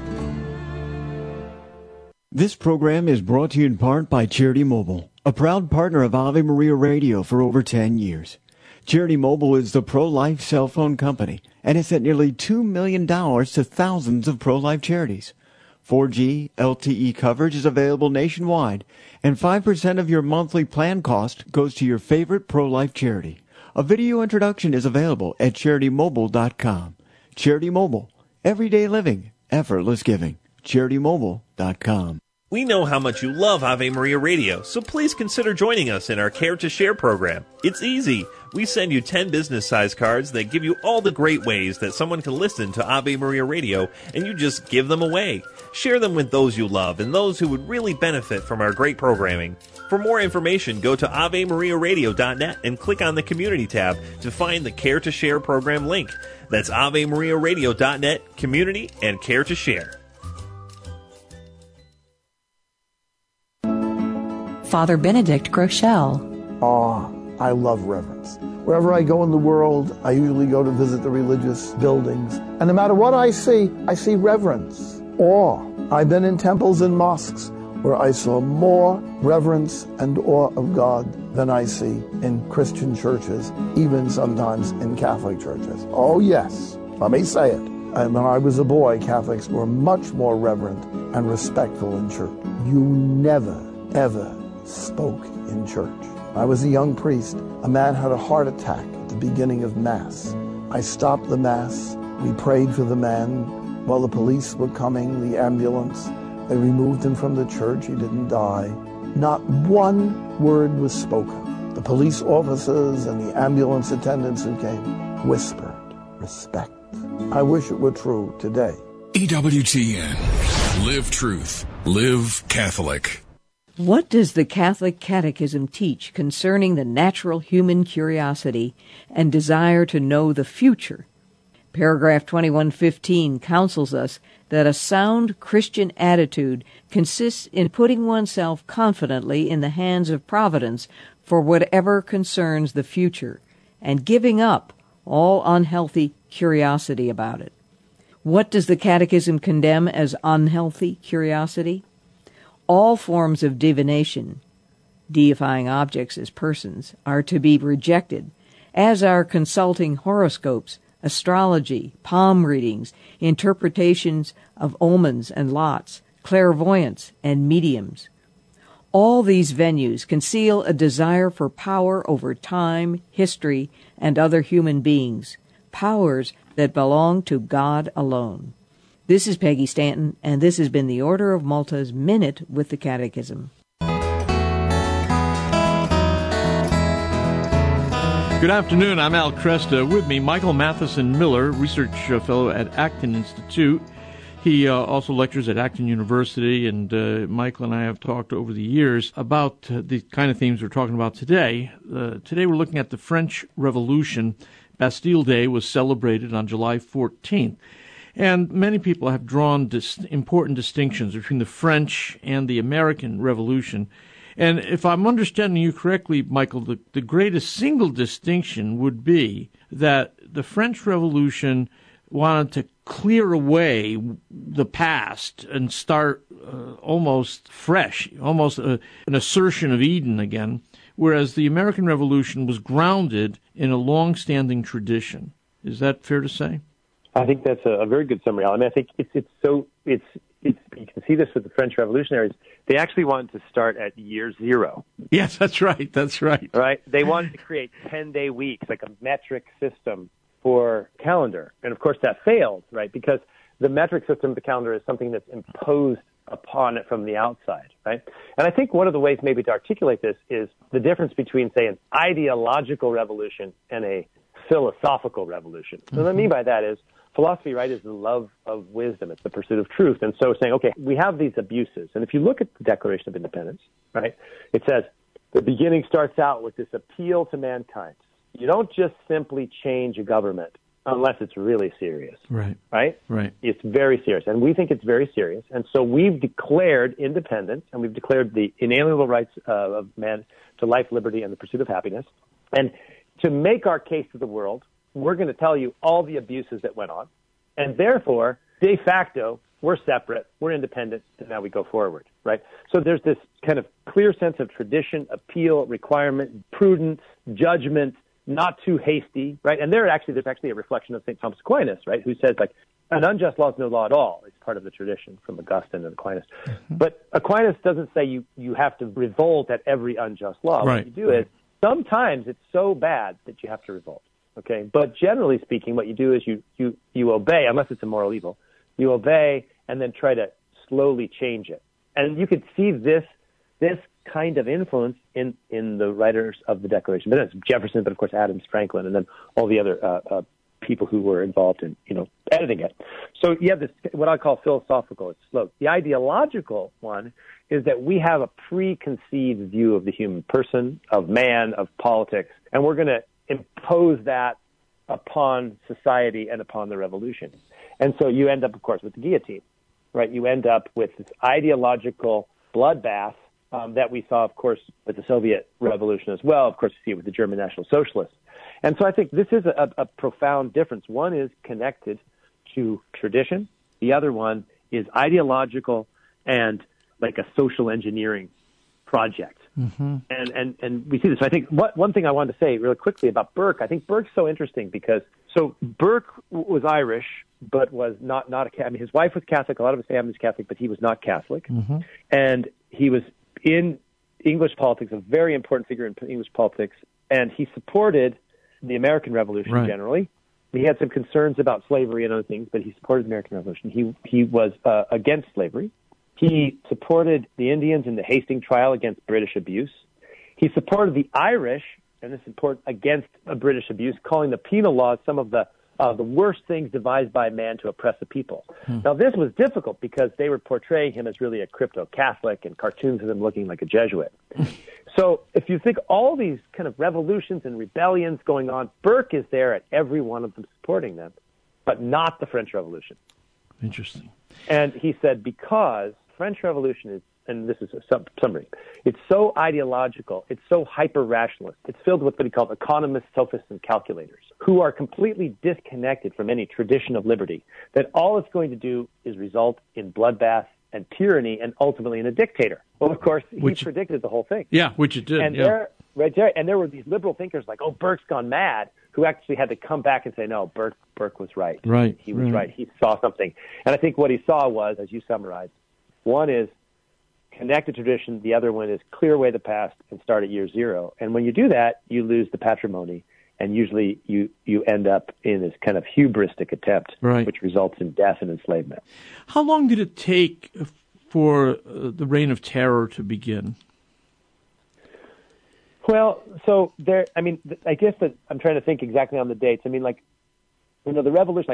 This program is brought to you in part by Charity Mobile, a proud partner of Ave Maria Radio for over 10 years. Charity Mobile is the pro-life cell phone company and has sent nearly $2 million to thousands of pro-life charities. 4G LTE coverage is available nationwide, and 5% of your monthly plan cost goes to your favorite pro-life charity. A video introduction is available at CharityMobile.com. Charity Mobile, everyday living, effortless giving. CharityMobile.com. We know how much you love Ave Maria Radio, so please consider joining us in our Care to Share program. It's easy. We send you 10 business-size cards that give you all the great ways that someone can listen to Ave Maria Radio, and you just give them away. Share them with those you love and those who would really benefit from our great programming. For more information, go to AveMariaRadio.net and click on the Community tab to find the Care to Share program link. That's AveMariaRadio.net, Community, and Care to Share. Father Benedict Groeschel. I love reverence. Wherever I go in the world, I usually go to visit the religious buildings. And no matter what I see reverence, awe. I've been in temples and mosques where I saw more reverence and awe of God than I see in Christian churches, even sometimes in Catholic churches. Oh yes, let me say it. And when I was a boy, Catholics were much more reverent and respectful in church. You never, ever spoke in church. I was a young priest. A man had a heart attack at the beginning of Mass. I stopped the Mass. We prayed for the man while the police were coming, the ambulance. They removed him from the church. He didn't die. Not one word was spoken. The police officers and the ambulance attendants who came whispered, respect. I wish it were true today. EWTN. Live truth. Live Catholic. What does the Catholic Catechism teach concerning the natural human curiosity and desire to know the future? Paragraph 2115 counsels us that a sound Christian attitude consists in putting oneself confidently in the hands of Providence for whatever concerns the future, and giving up all unhealthy curiosity about it. What does the Catechism condemn as unhealthy curiosity? All forms of divination, deifying objects as persons, are to be rejected, as are consulting horoscopes, astrology, palm readings, interpretations of omens and lots, clairvoyance, and mediums. All these venues conceal a desire for power over time, history, and other human beings, powers that belong to God alone. This is Peggy Stanton, and this has been the Order of Malta's Minute with the Catechism. Good afternoon. I'm Al Cresta. With me, Michael Matheson Miller, Research Fellow at Acton Institute. He also lectures at Acton University, and Michael and I have talked over the years about the kind of themes we're talking about today. Today we're looking at the French Revolution. Bastille Day was celebrated on July 14th. And many people have drawn important distinctions between the French and the American Revolution. And if I'm understanding you correctly, Michael, the greatest single distinction would be that the French Revolution wanted to clear away the past and start almost fresh, almost an assertion of Eden again, whereas the American Revolution was grounded in a long-standing tradition. Is that fair to say? I think that's a very good summary, Alan. I think it's you can see this with the French revolutionaries. They actually wanted to start at year zero. Yes, that's right. That's right. Right? They wanted to create 10-day weeks, like a metric system for calendar. And of course that failed, right? Because the metric system of the calendar is something that's imposed upon it from the outside, right? And I think one of the ways maybe to articulate this is the difference between, say, an ideological revolution and a philosophical revolution. So what I mean by that is philosophy, right, is the love of wisdom. It's the pursuit of truth. And so saying, okay, we have these abuses. And if you look at the Declaration of Independence, right, it says the beginning starts out with this appeal to mankind. You don't just simply change a government unless it's really serious. Right. Right? Right. It's very serious. And we think it's very serious. And so we've declared independence, and we've declared the inalienable rights of man to life, liberty, and the pursuit of happiness. And to make our case to the world, we're going to tell you all the abuses that went on. And therefore, de facto, we're separate, we're independent, and now we go forward, right? So there's this kind of clear sense of tradition, appeal, requirement, prudence, judgment, not too hasty, right? And there's actually a reflection of St. Thomas Aquinas, right, who says, like, an unjust law is no law at all. It's part of the tradition from Augustine and Aquinas. Mm-hmm. But Aquinas doesn't say you have to revolt at every unjust law. Right. What you do is sometimes it's so bad that you have to revolt. Okay, but generally speaking, what you do is you obey, unless it's a moral evil. You obey and then try to slowly change it. And you could see this kind of influence in the writers of the Declaration of Independence. Jefferson, but of course Adams, Franklin, and then all the other people who were involved in, editing it. So you have this, what I call philosophical slope. The ideological one is that we have a preconceived view of the human person, of man, of politics, and we're going to impose that upon society and upon the revolution. And so you end up, of course, with the guillotine, right? You end up with this ideological bloodbath that we saw, of course, with the Soviet Revolution as well. Of course, you see it with the German National Socialists. And so I think this is a profound difference. One is connected to tradition. The other one is ideological and like a social engineering project. Mm-hmm. And we see this. I think one thing I wanted to say really quickly about Burke, I think Burke's so interesting because Burke was Irish, but was not his wife was Catholic, a lot of his family was Catholic, but he was not Catholic. Mm-hmm. And he was in English politics, a very important figure in English politics, and he supported the American Revolution generally. He had some concerns about slavery and other things, but he supported the American Revolution. He was against slavery. He supported the Indians in the Hastings trial against British abuse. He supported the Irish, and this is important, against British abuse, calling the penal laws some of the worst things devised by man to oppress the people. Now, this was difficult because they were portraying him as really a crypto-Catholic and cartoons of him looking like a Jesuit. So if you think all these kind of revolutions and rebellions going on, Burke is there at every one of them supporting them, but not the French Revolution. Interesting. And he said because French Revolution is, and this is a summary, it's so ideological, it's so hyper-rationalist, it's filled with what he called economists, sophists, and calculators, who are completely disconnected from any tradition of liberty, that all it's going to do is result in bloodbath and tyranny and ultimately in a dictator. Well, of course, he predicted the whole thing. Yeah, which it did. And there were these liberal thinkers like, Burke's gone mad, who actually had to come back and say, no, Burke was right. Right. He was right. He saw something. And I think what he saw was, as you summarized, one is connect to tradition, the other one is clear away the past and start at year zero. And when you do that, you lose the patrimony, and usually you end up in this kind of hubristic attempt, which results in death and enslavement. How long did it take for the Reign of Terror to begin? Well, so I guess that I'm trying to think exactly on the dates. I mean, the revolution,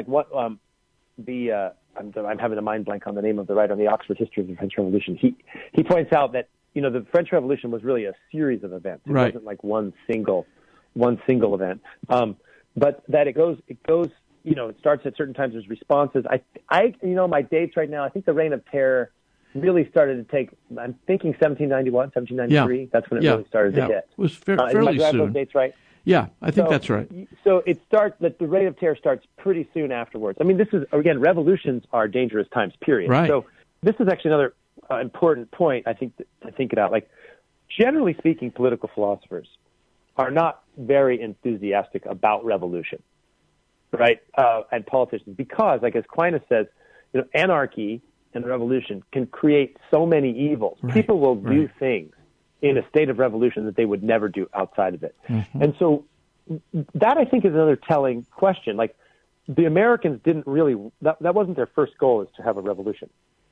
I'm having a mind blank on the name of the writer on the Oxford History of the French Revolution. He points out that, the French Revolution was really a series of events. It wasn't like one single event. But that it goes, it starts at certain times, there's responses. My dates right now, I think the Reign of Terror really started to take, I'm thinking 1791, 1793. Yeah. That's when it really started to hit. It was fairly soon. Those dates right? Yeah, I think that's right. So the Reign of Terror starts pretty soon afterwards. I mean, this is, again, revolutions are dangerous times, period. Right. So this is actually another important point, I think, to think about. Like, generally speaking, political philosophers are not very enthusiastic about revolution, right? And politicians, because, like as Aquinas says, anarchy and revolution can create so many evils. Right. People will do things in a state of revolution that they would never do outside of it. Mm-hmm. And so that, I think, is another telling question. Like, the Americans didn't really, that wasn't their first goal, is to have a revolution.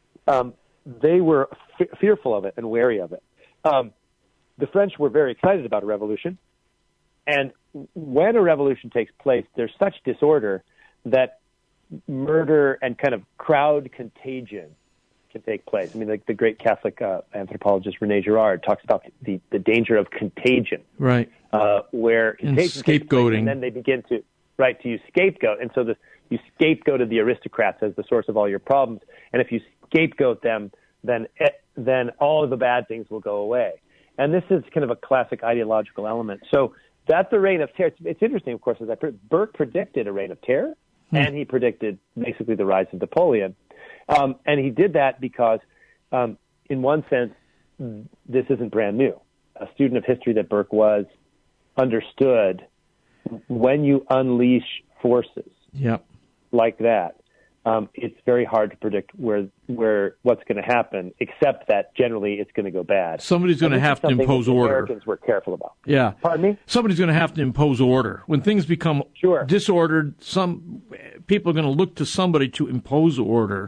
They were fearful of it and wary of it. The French were very excited about a revolution. And when a revolution takes place, there's such disorder that murder and kind of crowd contagion can take place. I mean, like the great Catholic anthropologist René Girard talks about the danger of contagion, right? Where scapegoating, and then they begin to use scapegoat, and so you scapegoated the aristocrats as the source of all your problems, and if you scapegoat them, then all of the bad things will go away. And this is kind of a classic ideological element. So that's the Reign of Terror. It's interesting, of course, as Burke predicted a Reign of Terror, and he predicted basically the rise of Napoleon. And he did that because, in one sense, this isn't brand new. A student of history that Burke was understood when you unleash forces like that, it's very hard to predict where what's going to happen, except that generally it's going to go bad. Somebody's going to have to impose order. Americans were careful about. Yeah. Pardon me? Somebody's going to have to impose order. When things become disordered, some people are going to look to somebody to impose order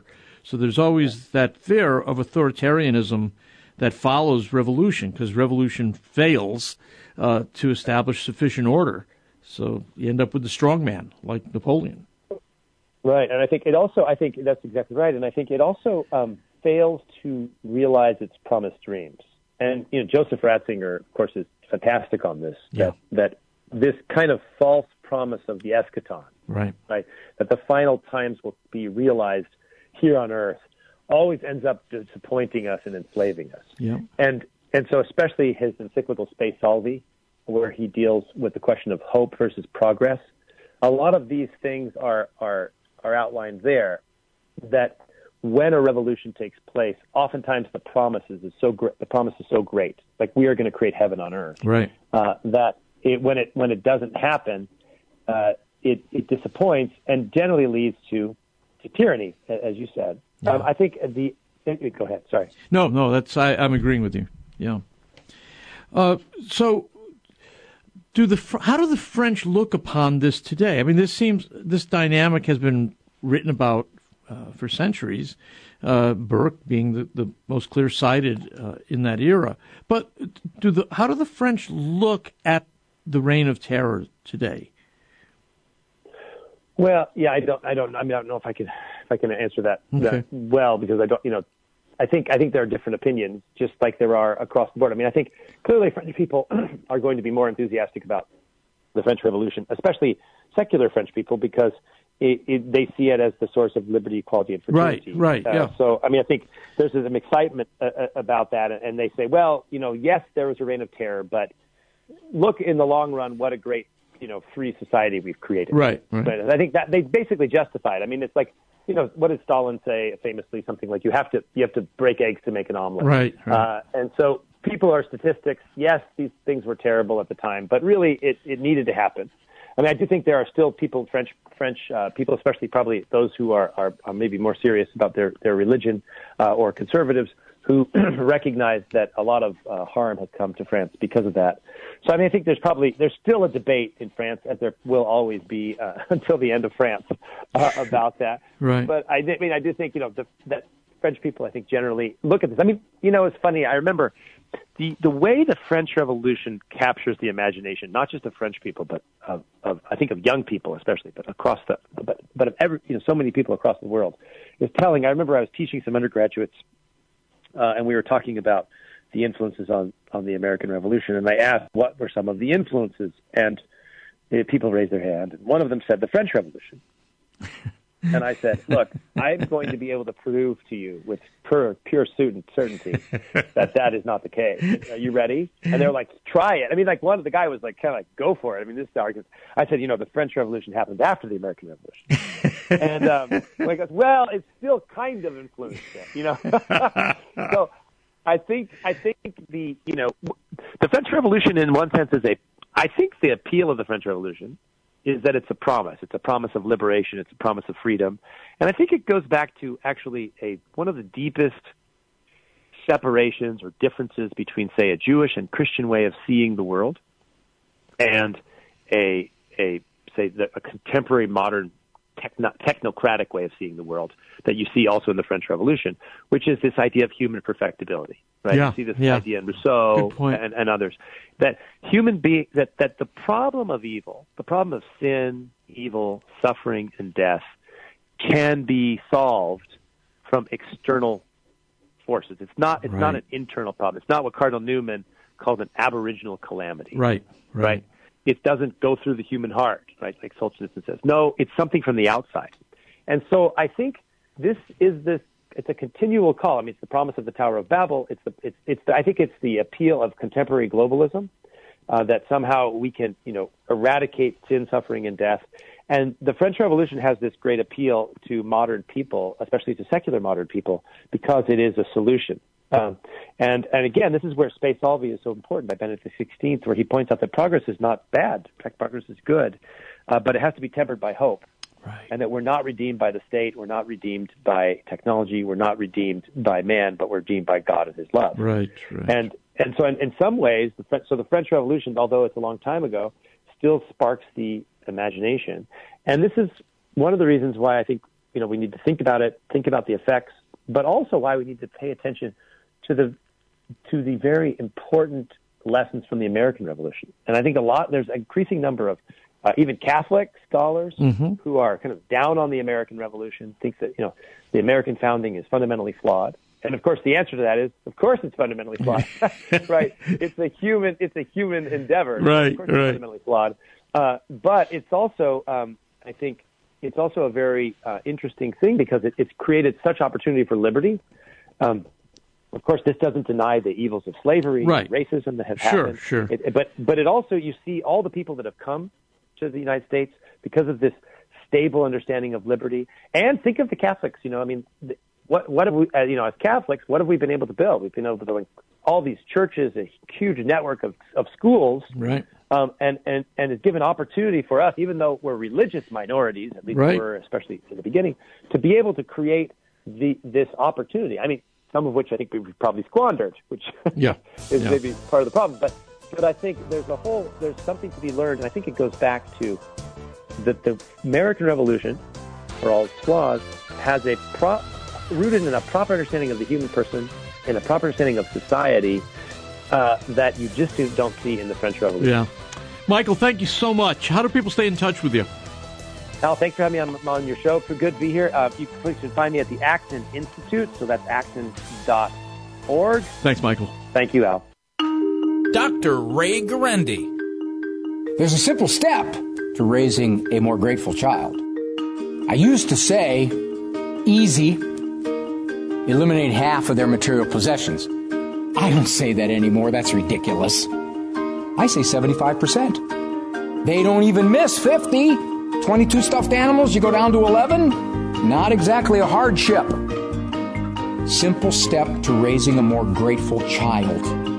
So there's always that fear of authoritarianism that follows revolution, because revolution fails to establish sufficient order. So you end up with the strong man, like Napoleon. Right, and I think that's exactly right, and I think it also fails to realize its promised dreams. And Joseph Ratzinger, of course, is fantastic on this. Yeah. That this kind of false promise of the eschaton, right, that the final times will be realized here on Earth, always ends up disappointing us and enslaving us. Yeah. And so, especially his encyclical Spe Salvi, where he deals with the question of hope versus progress. A lot of these things are outlined there, that when a revolution takes place, oftentimes the promise is so great, like we are going to create heaven on earth, right? That when it doesn't happen, it disappoints and generally leads to tyranny, as you said. Yeah. I think go ahead. Sorry. No, I'm agreeing with you. Yeah. So, how do the French look upon this today? I mean, this dynamic has been written about for centuries. Burke being the most clear-sighted in that era. But how do the French look at the Reign of Terror today? Well, yeah, I don't know if I can answer that well, because I don't. I think there are different opinions, just like there are across the board. I mean, I think clearly French people are going to be more enthusiastic about the French Revolution, especially secular French people, because they see it as the source of liberty, equality, and fraternity. Right. Yeah. So, I mean, I think there's some excitement about that, and they say, well, yes, there was a reign of terror, but look in the long run, what a great, free society we've created. Right. I think that they basically justify it. I mean, it's like, what did Stalin say famously? Something like, you have to break eggs to make an omelet. Right. And so people are statistics. Yes, these things were terrible at the time, but really it needed to happen. I mean, I do think there are still people, French people, especially probably those who are maybe more serious about their religion or conservatives, who recognize that a lot of harm has come to France because of that. So, I mean, I think there's still a debate in France, as there will always be until the end of France about that. Right. But I do think, that French people, I think, generally look at this. I mean, it's funny. I remember the way the French Revolution captures the imagination, not just of French people, but of young people especially, but across but of every, so many people across the world, is telling. I remember I was teaching some undergraduates, and we were talking about the influences on the American Revolution, and I asked what were some of the influences, and people raised their hand, and one of them said the French Revolution. And I said, look, I'm going to be able to prove to you with pure certainty that is not the case. Are you ready? And they're like, try it. I mean, like one of the guy was like, kind of like, go for it. I mean, this argument. I said, the French Revolution happened after the American Revolution. And he goes, well, it's still kind of influenced it, So I think the French Revolution in one sense I think the appeal of the French Revolution is that it's a promise. It's a promise of liberation. It's a promise of freedom. And I think it goes back to actually one of the deepest separations or differences between, say, a Jewish and Christian way of seeing the world and a contemporary modern technocratic way of seeing the world that you see also in the French Revolution, which is this idea of human perfectibility, right? Yeah, you see this idea in Rousseau and others, that human being, that the problem of evil, the problem of sin, evil, suffering, and death can be solved from external forces. It's not an internal problem. It's not what Cardinal Newman called an aboriginal calamity. Right. It doesn't go through the human heart, right? Like Solzhenitsyn says. No, it's something from the outside. And so I think it's a continual call. I mean, it's the promise of the Tower of Babel. I think it's the appeal of contemporary globalism, that somehow we can, eradicate sin, suffering, and death. And the French Revolution has this great appeal to modern people, especially to secular modern people, because it is a solution. And again, this is where Spe Salvi is so important by Benedict XVI, where he points out that progress is not bad. In fact, progress is good, but it has to be tempered by hope. Right. And that we're not redeemed by the state, we're not redeemed by technology, we're not redeemed by man, but we're redeemed by God and His love. Right. And so in some ways, the French Revolution, although it's a long time ago, still sparks the imagination. And this is one of the reasons why I think we need to think about it, think about the effects, but also why we need to pay attention to the very important lessons from the American Revolution. And I think there's an increasing number of even Catholic scholars who are kind of down on the American Revolution, think that, the American founding is fundamentally flawed. And of course, the answer to that is, of course, it's fundamentally flawed. Right? It's a human endeavor. Right. Of course, it's fundamentally flawed. But it's also, I think, it's also a very interesting thing because it's created such opportunity for liberty. Of course, this doesn't deny the evils of slavery and racism that have happened. Sure. But it also, you see all the people that have come to the United States because of this stable understanding of liberty. And think of the Catholics. What have we, as Catholics, what have we been able to build? We've been able to build all these churches, a huge network of schools, right? And it's given opportunity for us, even though we're religious minorities, at least we were, especially in the beginning, to be able to create this opportunity. I mean, some of which I think we've probably squandered, which is maybe part of the problem. But I think there's something to be learned, and I think it goes back to the American Revolution, for all its flaws, has rooted in a proper understanding of the human person, in a proper understanding of society that you just don't see in the French Revolution. Yeah. Michael, thank you so much. How do people stay in touch with you? Al, thanks for having me on your show. It's good to be here. You can find me at the Acton Institute, so that's acton.org. Thanks, Michael. Thank you, Al. Dr. Ray Guarendi. There's a simple step to raising a more grateful child. I used to say, easy, eliminate half of their material possessions. I don't say that anymore. That's ridiculous. I say 75%. They don't even miss 50. 22 stuffed animals, you go down to 11? Not exactly a hardship. Simple step to raising a more grateful child.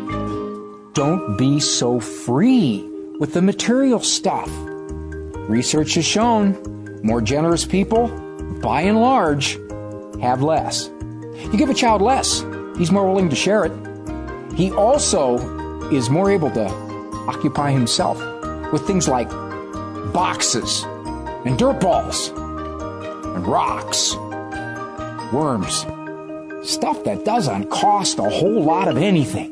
Don't be so free with the material stuff. Research has shown more generous people, by and large, have less. You give a child less, he's more willing to share it. He also is more able to occupy himself with things like boxes and dirt balls and rocks, worms, stuff that doesn't cost a whole lot of anything.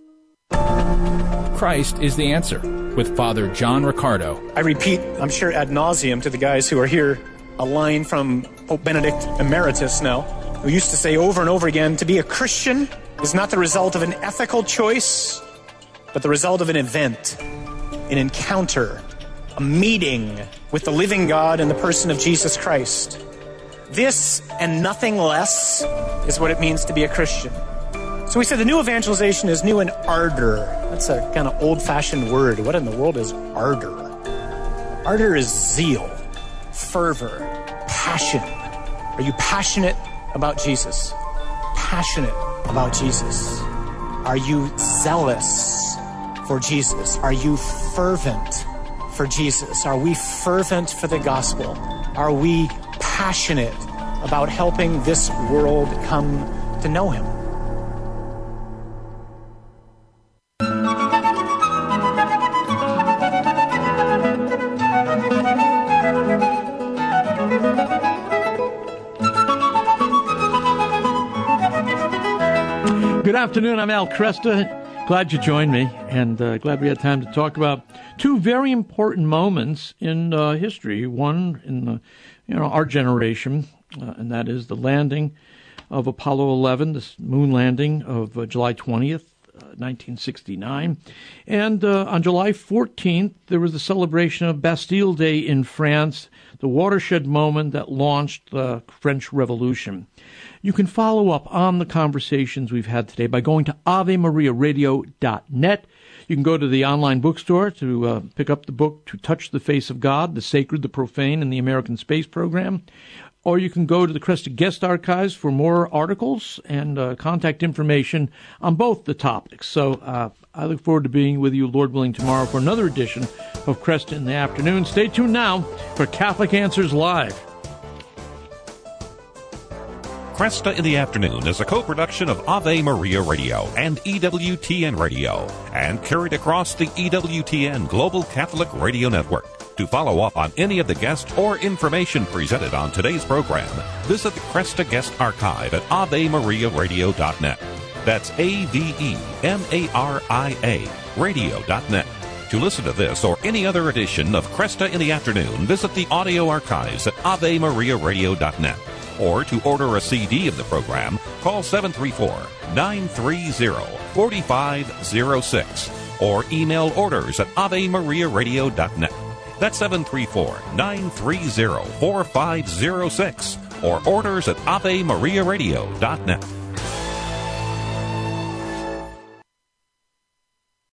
Christ is the answer with Father John Riccardo. I repeat, I'm sure ad nauseum to the guys who are here, a line from Pope Benedict Emeritus now, who used to say over and over again, to be a Christian is not the result of an ethical choice, but the result of an event, an encounter, a meeting with the living God in the person of Jesus Christ. This and nothing less is what it means to be a Christian. So we said the new evangelization is new in ardor. That's a kind of old-fashioned word. What in the world is ardor? Ardor is zeal, fervor, passion. Are you passionate about Jesus? Passionate about Jesus? Are you zealous for Jesus? Are you fervent for Jesus? Are we fervent for the gospel? Are we passionate about helping this world come to know him? Good afternoon. I'm Al Kresta. Glad you joined me, and glad we had time to talk about two very important moments in history. One in our generation, and that is the landing of Apollo 11, this moon landing of July 20th, 1969. And on July 14th, there was the celebration of Bastille Day in France, the watershed moment that launched the French Revolution. You can follow up on the conversations we've had today by going to AveMariaRadio.net. You can go to the online bookstore to pick up the book To Touch the Face of God, the Sacred, the Profane, and the American Space Program. Or you can go to the Kresta Guest Archives for more articles and contact information on both the topics. So I look forward to being with you, Lord willing, tomorrow for another edition of Kresta in the Afternoon. Stay tuned now for Catholic Answers Live. Kresta in the Afternoon is a co-production of Ave Maria Radio and EWTN Radio and carried across the EWTN Global Catholic Radio Network. To follow up on any of the guests or information presented on today's program, visit the Cresta Guest Archive at AveMariaRadio.net. That's AveMaria Radio.net. To listen to this or any other edition of Cresta in the Afternoon, visit the audio archives at AveMariaRadio.net. Or to order a CD of the program, call 734-930-4506 or email orders at AveMariaRadio.net. That's 734-930-4506 or orders at AveMariaRadio.net.